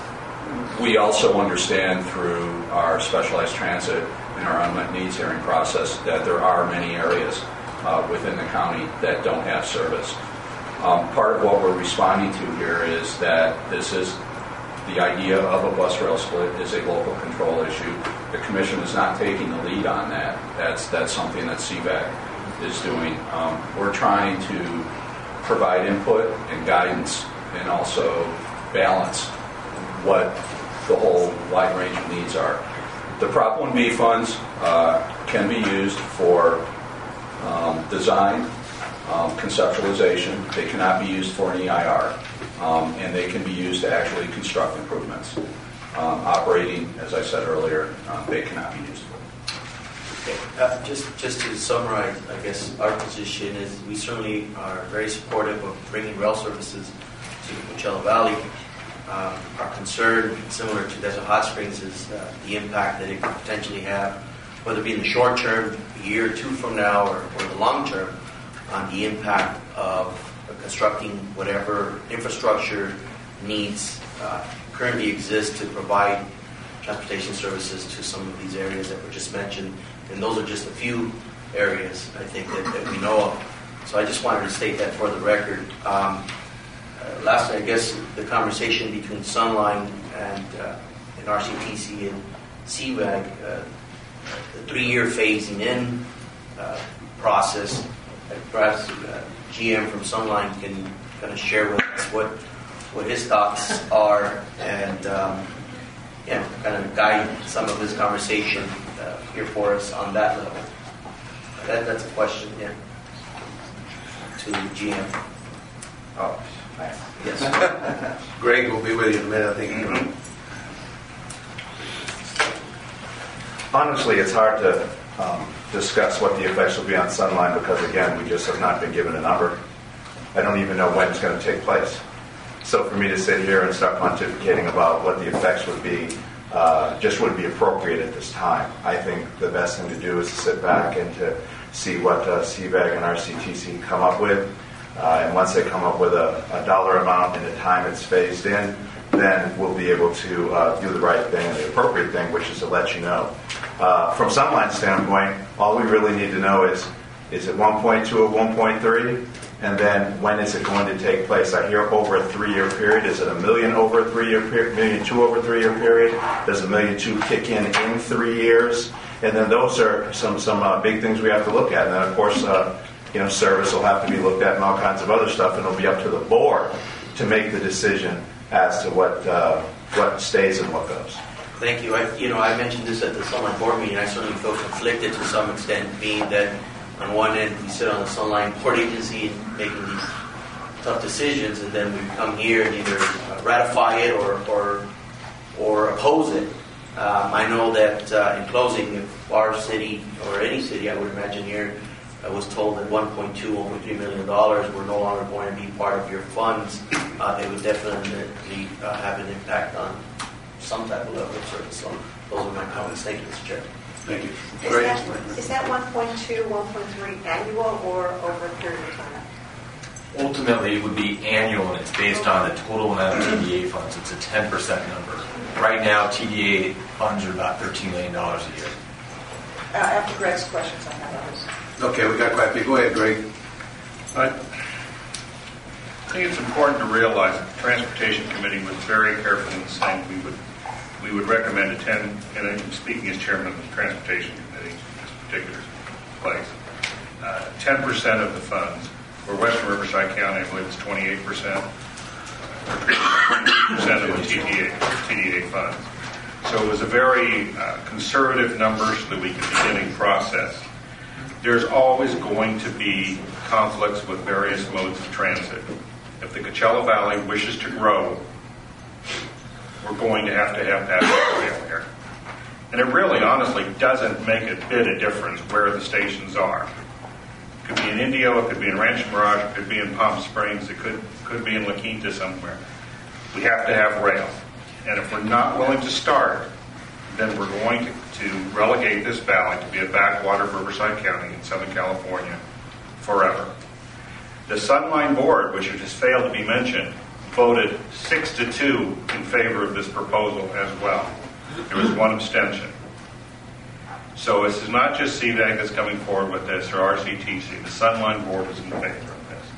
we also understand through our specialized transit and our unmet needs hearing process that there are many areas uh, within the county that don't have service. Um, part of what we're responding to here is that this is the idea of a bus rail split is a local control issue. The commission is not taking the lead on that. That's that's something that C V A C is doing. Um, we're trying to provide input and guidance and also balance what the whole wide range of needs are. The Prop one B funds uh, can be used for um, design, um, conceptualization. They cannot be used for an E I R, um, and they can be used to actually construct improvements. Um, operating, as I said earlier, uh, they cannot be used for. Okay. Uh, just, just to summarize, I guess our position is we certainly are very supportive of bringing rail services to the Coachella Valley. Um, our concern, similar to Desert Hot Springs, is uh, the impact that it could potentially have, whether it be in the short term, a year or two from now, or, or the long term, on the impact of constructing whatever infrastructure needs uh, currently exist to provide transportation services to some of these areas that were just mentioned. And those are just a few areas, I think, that, that we know of. So I just wanted to state that for the record. Um, uh, lastly, I guess the conversation between Sunline and, uh, and R C T C and C V A C, uh, the three-year phasing in uh, process, uh, perhaps uh, G M from Sunline can kind of share with us what what his thoughts are and um, yeah, kind of guide some of this conversation uh, here for us on that level. That, that's a question, yeah, to G M. Oh, nice. Yes. Greg will be with you in a minute, I think. Honestly, it's hard to um, discuss what the effects will be on Sunline because, again, we just have not been given a number. I don't even know when it's going to take place. So for me to sit here and start pontificating about what the effects would be uh, just wouldn't be appropriate at this time. I think the best thing to do is to sit back and to see what uh, C V A C and R C T C come up with. Uh, and once they come up with a, a dollar amount and the time it's phased in, then we'll be able to uh, do the right thing and the appropriate thing, which is to let you know. Uh, from Sunline's standpoint, all we really need to know is, is it one point two or one point three? And then when is it going to take place? I hear over a three-year period. Is it a million over a three-year period, million two over a three-year period? Does a million two kick in in three years? And then those are some some uh, big things we have to look at. And then, of course, uh, you know, service will have to be looked at and all kinds of other stuff. And it'll be up to the board to make the decision as to what uh, what stays and what goes. Thank you. I, you know, I mentioned this at the Sunline board meeting. I certainly feel conflicted to some extent, being that on one end we sit on the Sunline board agency and making these tough decisions, and then we come here and either ratify it or or, or oppose it. Um, I know that uh, in closing, if our city or any city, I would imagine here, I was told that one point two, one point three million dollars were no longer going to be part of your funds, uh, it would definitely uh, have an impact on some type of level of service. So those are my comments. Thank you, Mister Chair. Thank you. Is that, is that one point two, one point three annual or over a period of time? Ultimately, it would be annual, and it's based on the total amount of T D A funds. It's a ten percent number. Right now, T D A funds are about thirteen million dollars a year. Uh, after Greg's questions, I have others. Okay, we got quite a few. Go ahead, Greg. I think it's important to realize that the Transportation Committee was very careful in saying we would we would recommend a ten, and I'm speaking as chairman of the Transportation Committee in this particular place, uh, ten percent of the funds. For Western Riverside County, I believe it's twenty-eight percent, twenty-eight percent of the T D A, T D A funds. So it was a very uh, conservative number so that we could begin a process. There's always going to be conflicts with various modes of transit. If the Coachella Valley wishes to grow, we're going to have to have passenger rail here. And it really, honestly, doesn't make a bit of difference where the stations are. It could be in Indio, it could be in Rancho Mirage, it could be in Palm Springs, it could could be in La Quinta somewhere. We have to have rail. And if we're not willing to start, then we're going to, to relegate this valley to be a backwater of Riverside County in Southern California forever. The Sunline Board, which has failed to be mentioned, voted six to two in favor of this proposal as well. There was one abstention. So this is not just C V A C that's coming forward with this, or R C T C. The Sunline Board is in favor of this.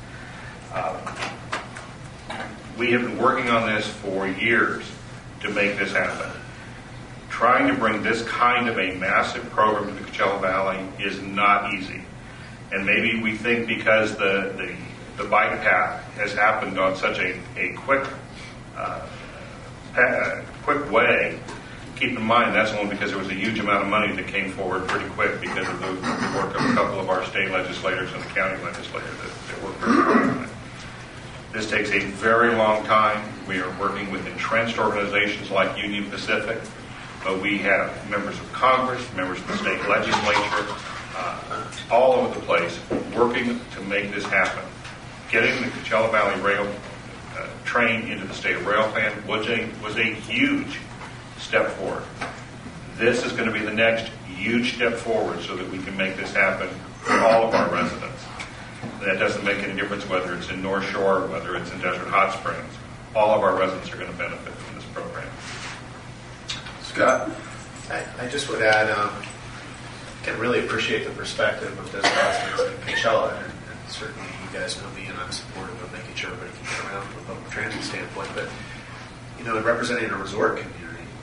Uh, we have been working on this for years to make this happen. Trying to bring this kind of a massive program to the Coachella Valley is not easy. And maybe we think because the, the, the bike path has happened on such a, a quick, uh, pa- quick way. Keep in mind, that's only because there was a huge amount of money that came forward pretty quick because of the, the work of a couple of our state legislators and the county legislators that, that worked very hard on it. This takes a very long time. We are working with entrenched organizations like Union Pacific, but we have members of Congress, members of the state legislature, uh, all over the place working to make this happen. Getting the Coachella Valley Rail uh, train into the state rail plan was a, was a huge step forward. This is going to be the next huge step forward so that we can make this happen for all of our residents. That doesn't make any difference whether it's in North Shore, whether it's in Desert Hot Springs. All of our residents are going to benefit from this program. Scott? I, I just would add, um, I can really appreciate the perspective of Desert Hot Springs and Coachella, and, and certainly you guys know me, and I'm supportive of making sure everybody can get around from a public transit standpoint. But, you know, in representing a resort community,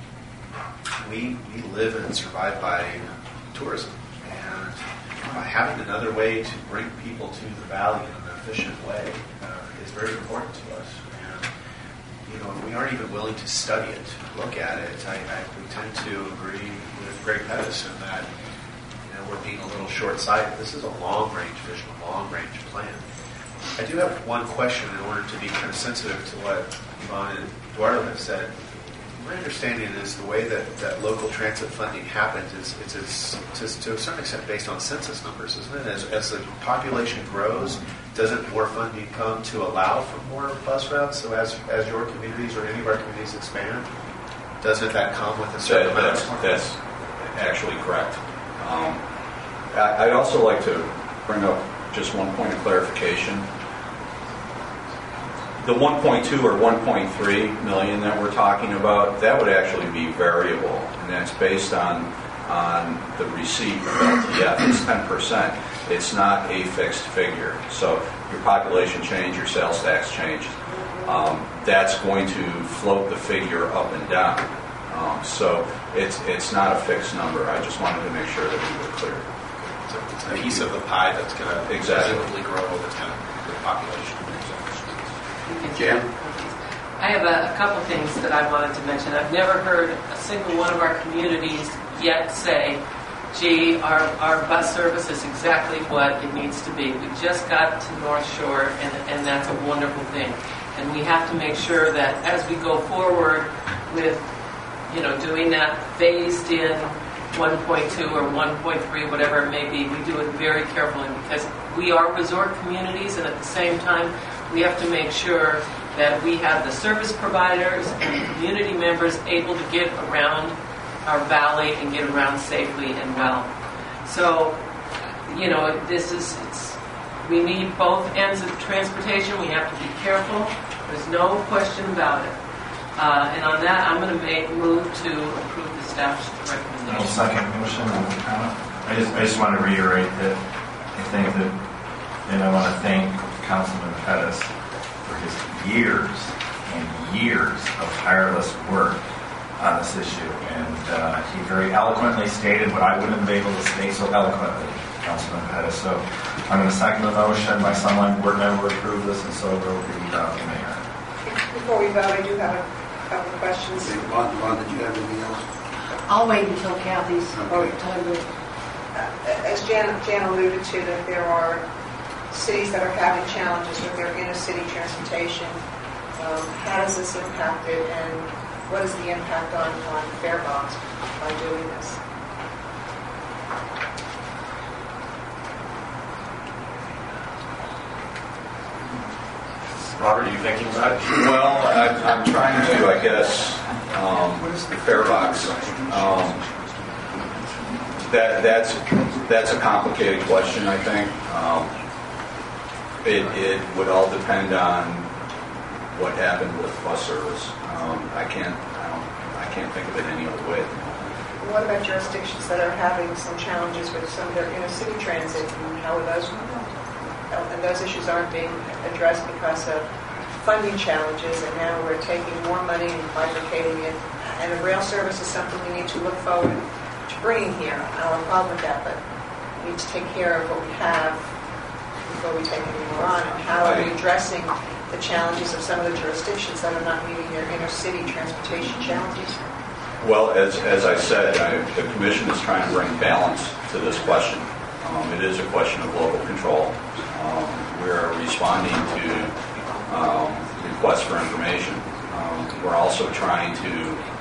we, we live and survive by tourism. And by having another way to bring people to the valley in an efficient way uh, is very important to us. And, you know, if we aren't even willing to study it, look at it, I, I we tend to agree with Greg Pedersen that, you know, we're being a little short-sighted. This is a long-range vision, a long-range plan. I do have one question in order to be kind of sensitive to what Yvonne and Eduardo have said. My understanding is the way that, that local transit funding happens is it's, it's, it's to a certain extent based on census numbers, isn't it? As, as the population grows, doesn't more funding come to allow for more bus routes? So as as your communities or any of our communities expand, doesn't that come with a certain that, amount that's, of funding? that's actually correct. Um, I, I'd also like to bring up just one point of clarification. the one point two or one point three million that we're talking about, that would actually be variable, and that's based on on the receipt of L T F. It's ten percent. It's not a fixed figure. So your population change, your sales tax change, um, that's going to float the figure up and down. Um, so it's it's not a fixed number. I just wanted to make sure that we were clear. So it's a piece of the pie that's going to exactly presumably grow over time with the population. Jan? I have a, a couple things that I wanted to mention. I've never heard a single one of our communities yet say, gee, our, our bus service is exactly what it needs to be. We just got to North Shore, and, and that's a wonderful thing. And we have to make sure that as we go forward with, you know, doing that phased in one point two or one point three, whatever it may be, we do it very carefully because we are resort communities, and at the same time, we have to make sure that we have the service providers and the community members able to get around our valley and get around safely and well. So, you know, this is, it's, we need both ends of transportation. We have to be careful. There's no question about it. Uh, and on that, I'm going to make move to approve the staff's recommendation. I'll second motion. I just, I just want to reiterate that I think that, and I want to thank Councilman Pettis for his years and years of tireless work on this issue. And uh, he very eloquently stated what I wouldn't have been able to state so eloquently, Councilman Pettis. So I'm going to second the motion. My Sunline board member approved this, and so will the uh, mayor. Before we vote, I do have a couple of questions. Ron, Ron, did you have anything else? I'll wait until Kathy's Okay. time to... Uh, as Jan, Jan alluded to, that there are cities that are having challenges with their inner-city transportation. Um, how does this impact it, and what is the impact on, on Farebox by doing this? Robert, are you thinking about it? Well, I, I'm trying to, I guess, um, Farebox. Um, that that's that's a complicated question. I think um, it it would all depend on what happened with bus service. Um, I can't I don't I can't think of it any other way. What about jurisdictions that are having some challenges with some of their inner-city transit, and how are those? And those issues aren't being addressed because of funding challenges, and now we're taking more money and bifurcating it. And the rail service is something we need to look forward to bringing here. I don't have a problem with that, but we need to take care of what we have before we take any more on. And how are we addressing the challenges of some of the jurisdictions that are not meeting their inner-city transportation challenges? Well, as as I said, I, the commission is trying to bring balance to this question. Um, it is a question of local control. Um, we're responding to um, requests for information. Um, we're also trying to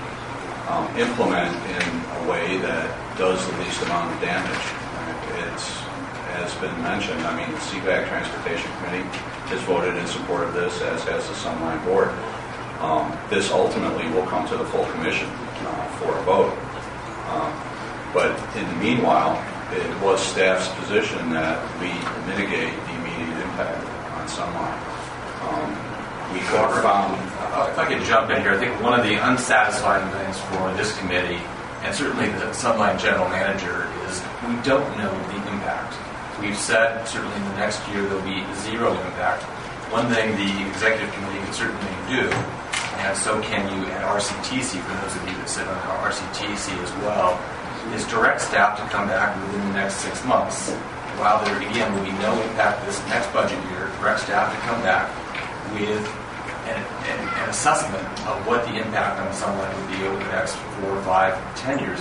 um, implement in a way that does the least amount of damage. It's, as been mentioned, I mean, the C PAC Transportation Committee has voted in support of this, as has the Sunline Board. Um, this ultimately will come to the full commission uh, for a vote. Um, but in the meanwhile, it was staff's position that we mitigate the immediate impact on Sunline. Um, we could have found... Uh, if I could jump in here, I think one of the unsatisfying things for this committee, and certainly the Sunline General Manager, is we don't know the impact. We've said certainly in the next year there'll be zero impact. One thing the Executive Committee can certainly do, and so can you at R C T C, for those of you that sit on R C T C as well, is direct staff to come back within the next six months. While there, again, will be no impact this next budget year, direct staff to come back with an, an, an assessment of what the impact on Sunline would be over the next four, five, ten years.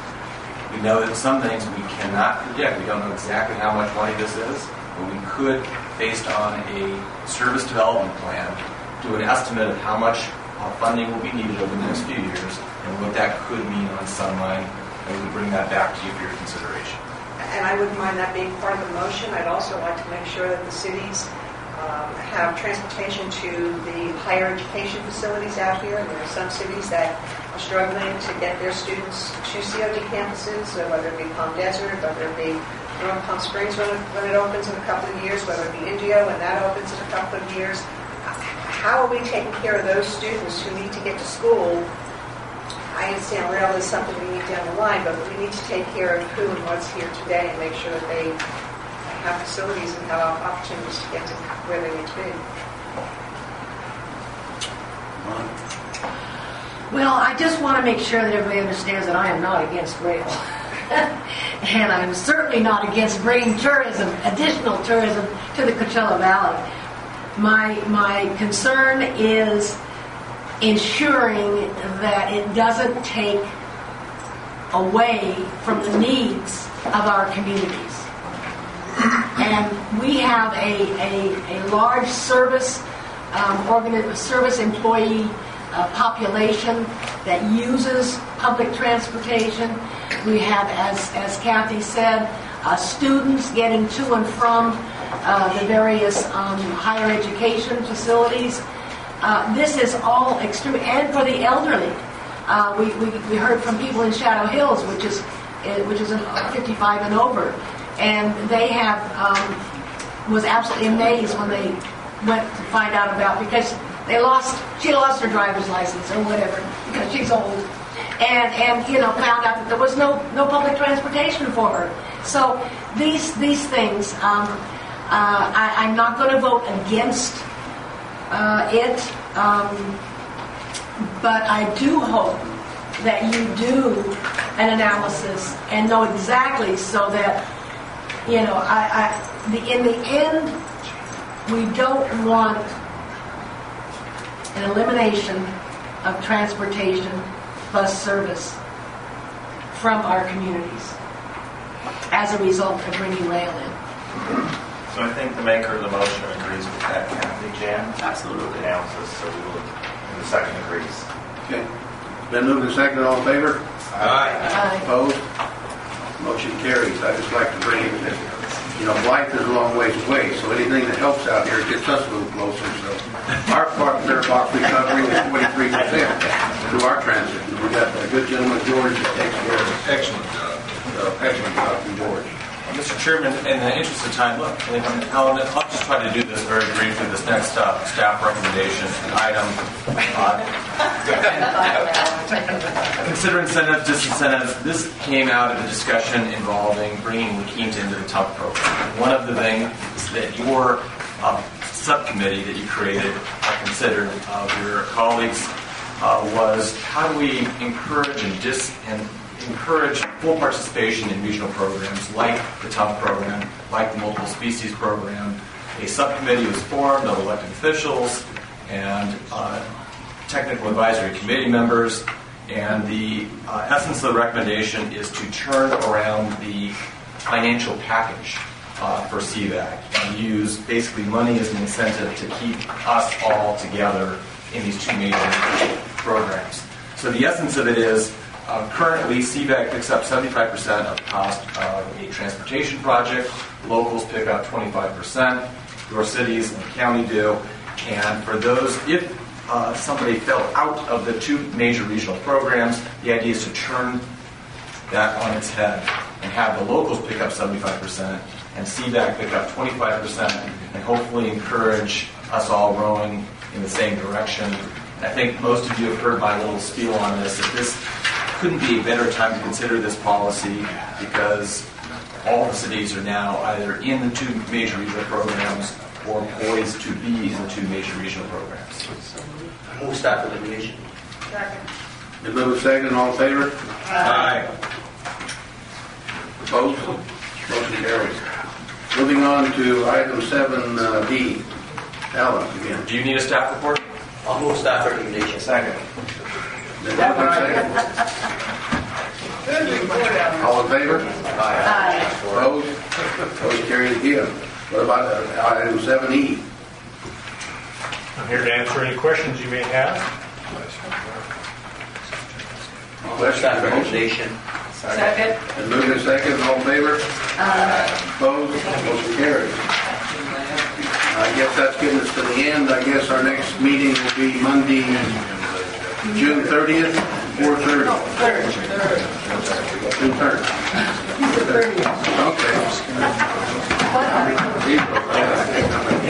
We know that some things we cannot predict. We don't know exactly how much money this is, but we could, based on a service development plan, do an estimate of how much funding will be needed over the next few years and what that could mean on Sunline. And we bring that back to you for your consideration. And I wouldn't mind that being part of the motion. I'd also like to make sure that the cities um, have transportation to the higher education facilities out here. There are some cities that are struggling to get their students to C O D campuses, so whether it be Palm Desert, whether it be North Palm Springs when it, when it opens in a couple of years, whether it be Indio when that opens in a couple of years. how are we taking care of those students who need to get to school? I understand rail is something we need down the line, but we need to take care of who and what's here today and make sure that they have facilities and have opportunities to get to where they need to be. Well, I just want to make sure that everybody understands that I am not against rail. And I'm certainly not against bringing tourism, additional tourism, to the Coachella Valley. My, my concern is ensuring that it doesn't take away from the needs of our communities. And we have a, a, a large service, um, organi- service employee uh, population that uses public transportation. We have, as, as Kathy said, uh, students getting to and from uh, the various um, higher education facilities. Uh, this is all extreme, and for the elderly. Uh, we, we, we heard from people in Shadow Hills, which is which is fifty-five and over, and they have um, was absolutely amazed when they went to find out about, because they lost she lost her driver's license or whatever because she's old, and and you know found out that there was no no public transportation for her. So these these things, um, uh, I, I'm not going to vote against uh, it, um, but I do hope that you do an analysis and know exactly, so that you know I, I the, in the end we don't want an elimination of transportation bus service from our communities as a result of bringing rail in. So I think the maker of the motion agrees with that, Kathy. Jan? Absolutely. Analysis, so we will, and the second agrees. Okay. Been moved and seconded, all in favor? Aye. Aye. Opposed? Motion carries. I'd just like to bring in that, you know, Blythe is a long ways away, so anything that helps out here gets us a little closer. So our part of their box recovery is twenty-three percent through our transit. We've got a good gentleman, George, that takes care of it. Excellent job. So, excellent job from George. Mister Chairman, in the interest of time, look, I'll, I'll just try to do this very briefly. This next uh, staff recommendation item, uh, consider incentives, disincentives. This came out of the discussion involving bringing La Quinta into the T U F program. One of the things that your uh, subcommittee that you created uh, considered of uh, your colleagues uh, was how do we encourage and dis and encourage full participation in regional programs like the T U F program, like the multiple species program. A subcommittee was formed of elected officials and uh, technical advisory committee members, and the uh, essence of the recommendation is to turn around the financial package uh, for C VAC and use basically money as an incentive to keep us all together in these two major programs. So the essence of it is, Uh, currently, C VAC picks up seventy-five percent of the cost of a transportation project. Locals pick up twenty-five percent. Your cities and the county do. And for those, if uh, somebody fell out of the two major regional programs, the idea is to turn that on its head and have the locals pick up seventy-five percent and C VAC pick up twenty-five percent, and hopefully encourage us all rowing in the same direction. And I think most of you have heard my little spiel on this. That this couldn't be a better time to consider this policy, because all the cities are now either in the two major regional programs or poised to be in the two major regional programs. Move staff elimination. Second. Been moved and seconded, all in favor? Aye. Opposed? Motion carries. Moving on to item seven B. Alan, again. Do you need a staff report? I'll move staff recommendation. Second. Been moved and seconded. All in favor? Aye. Opposed? Motion carries again. What about uh, item seven E? I'm here to answer any questions you may have. Move staff recommendation. Second. Been moved and seconded, all in favor? Aye. Opposed? Motion carries. I guess that's getting us to the end. I guess our next meeting will be Monday, June thirtieth, four thirty. June third. Okay.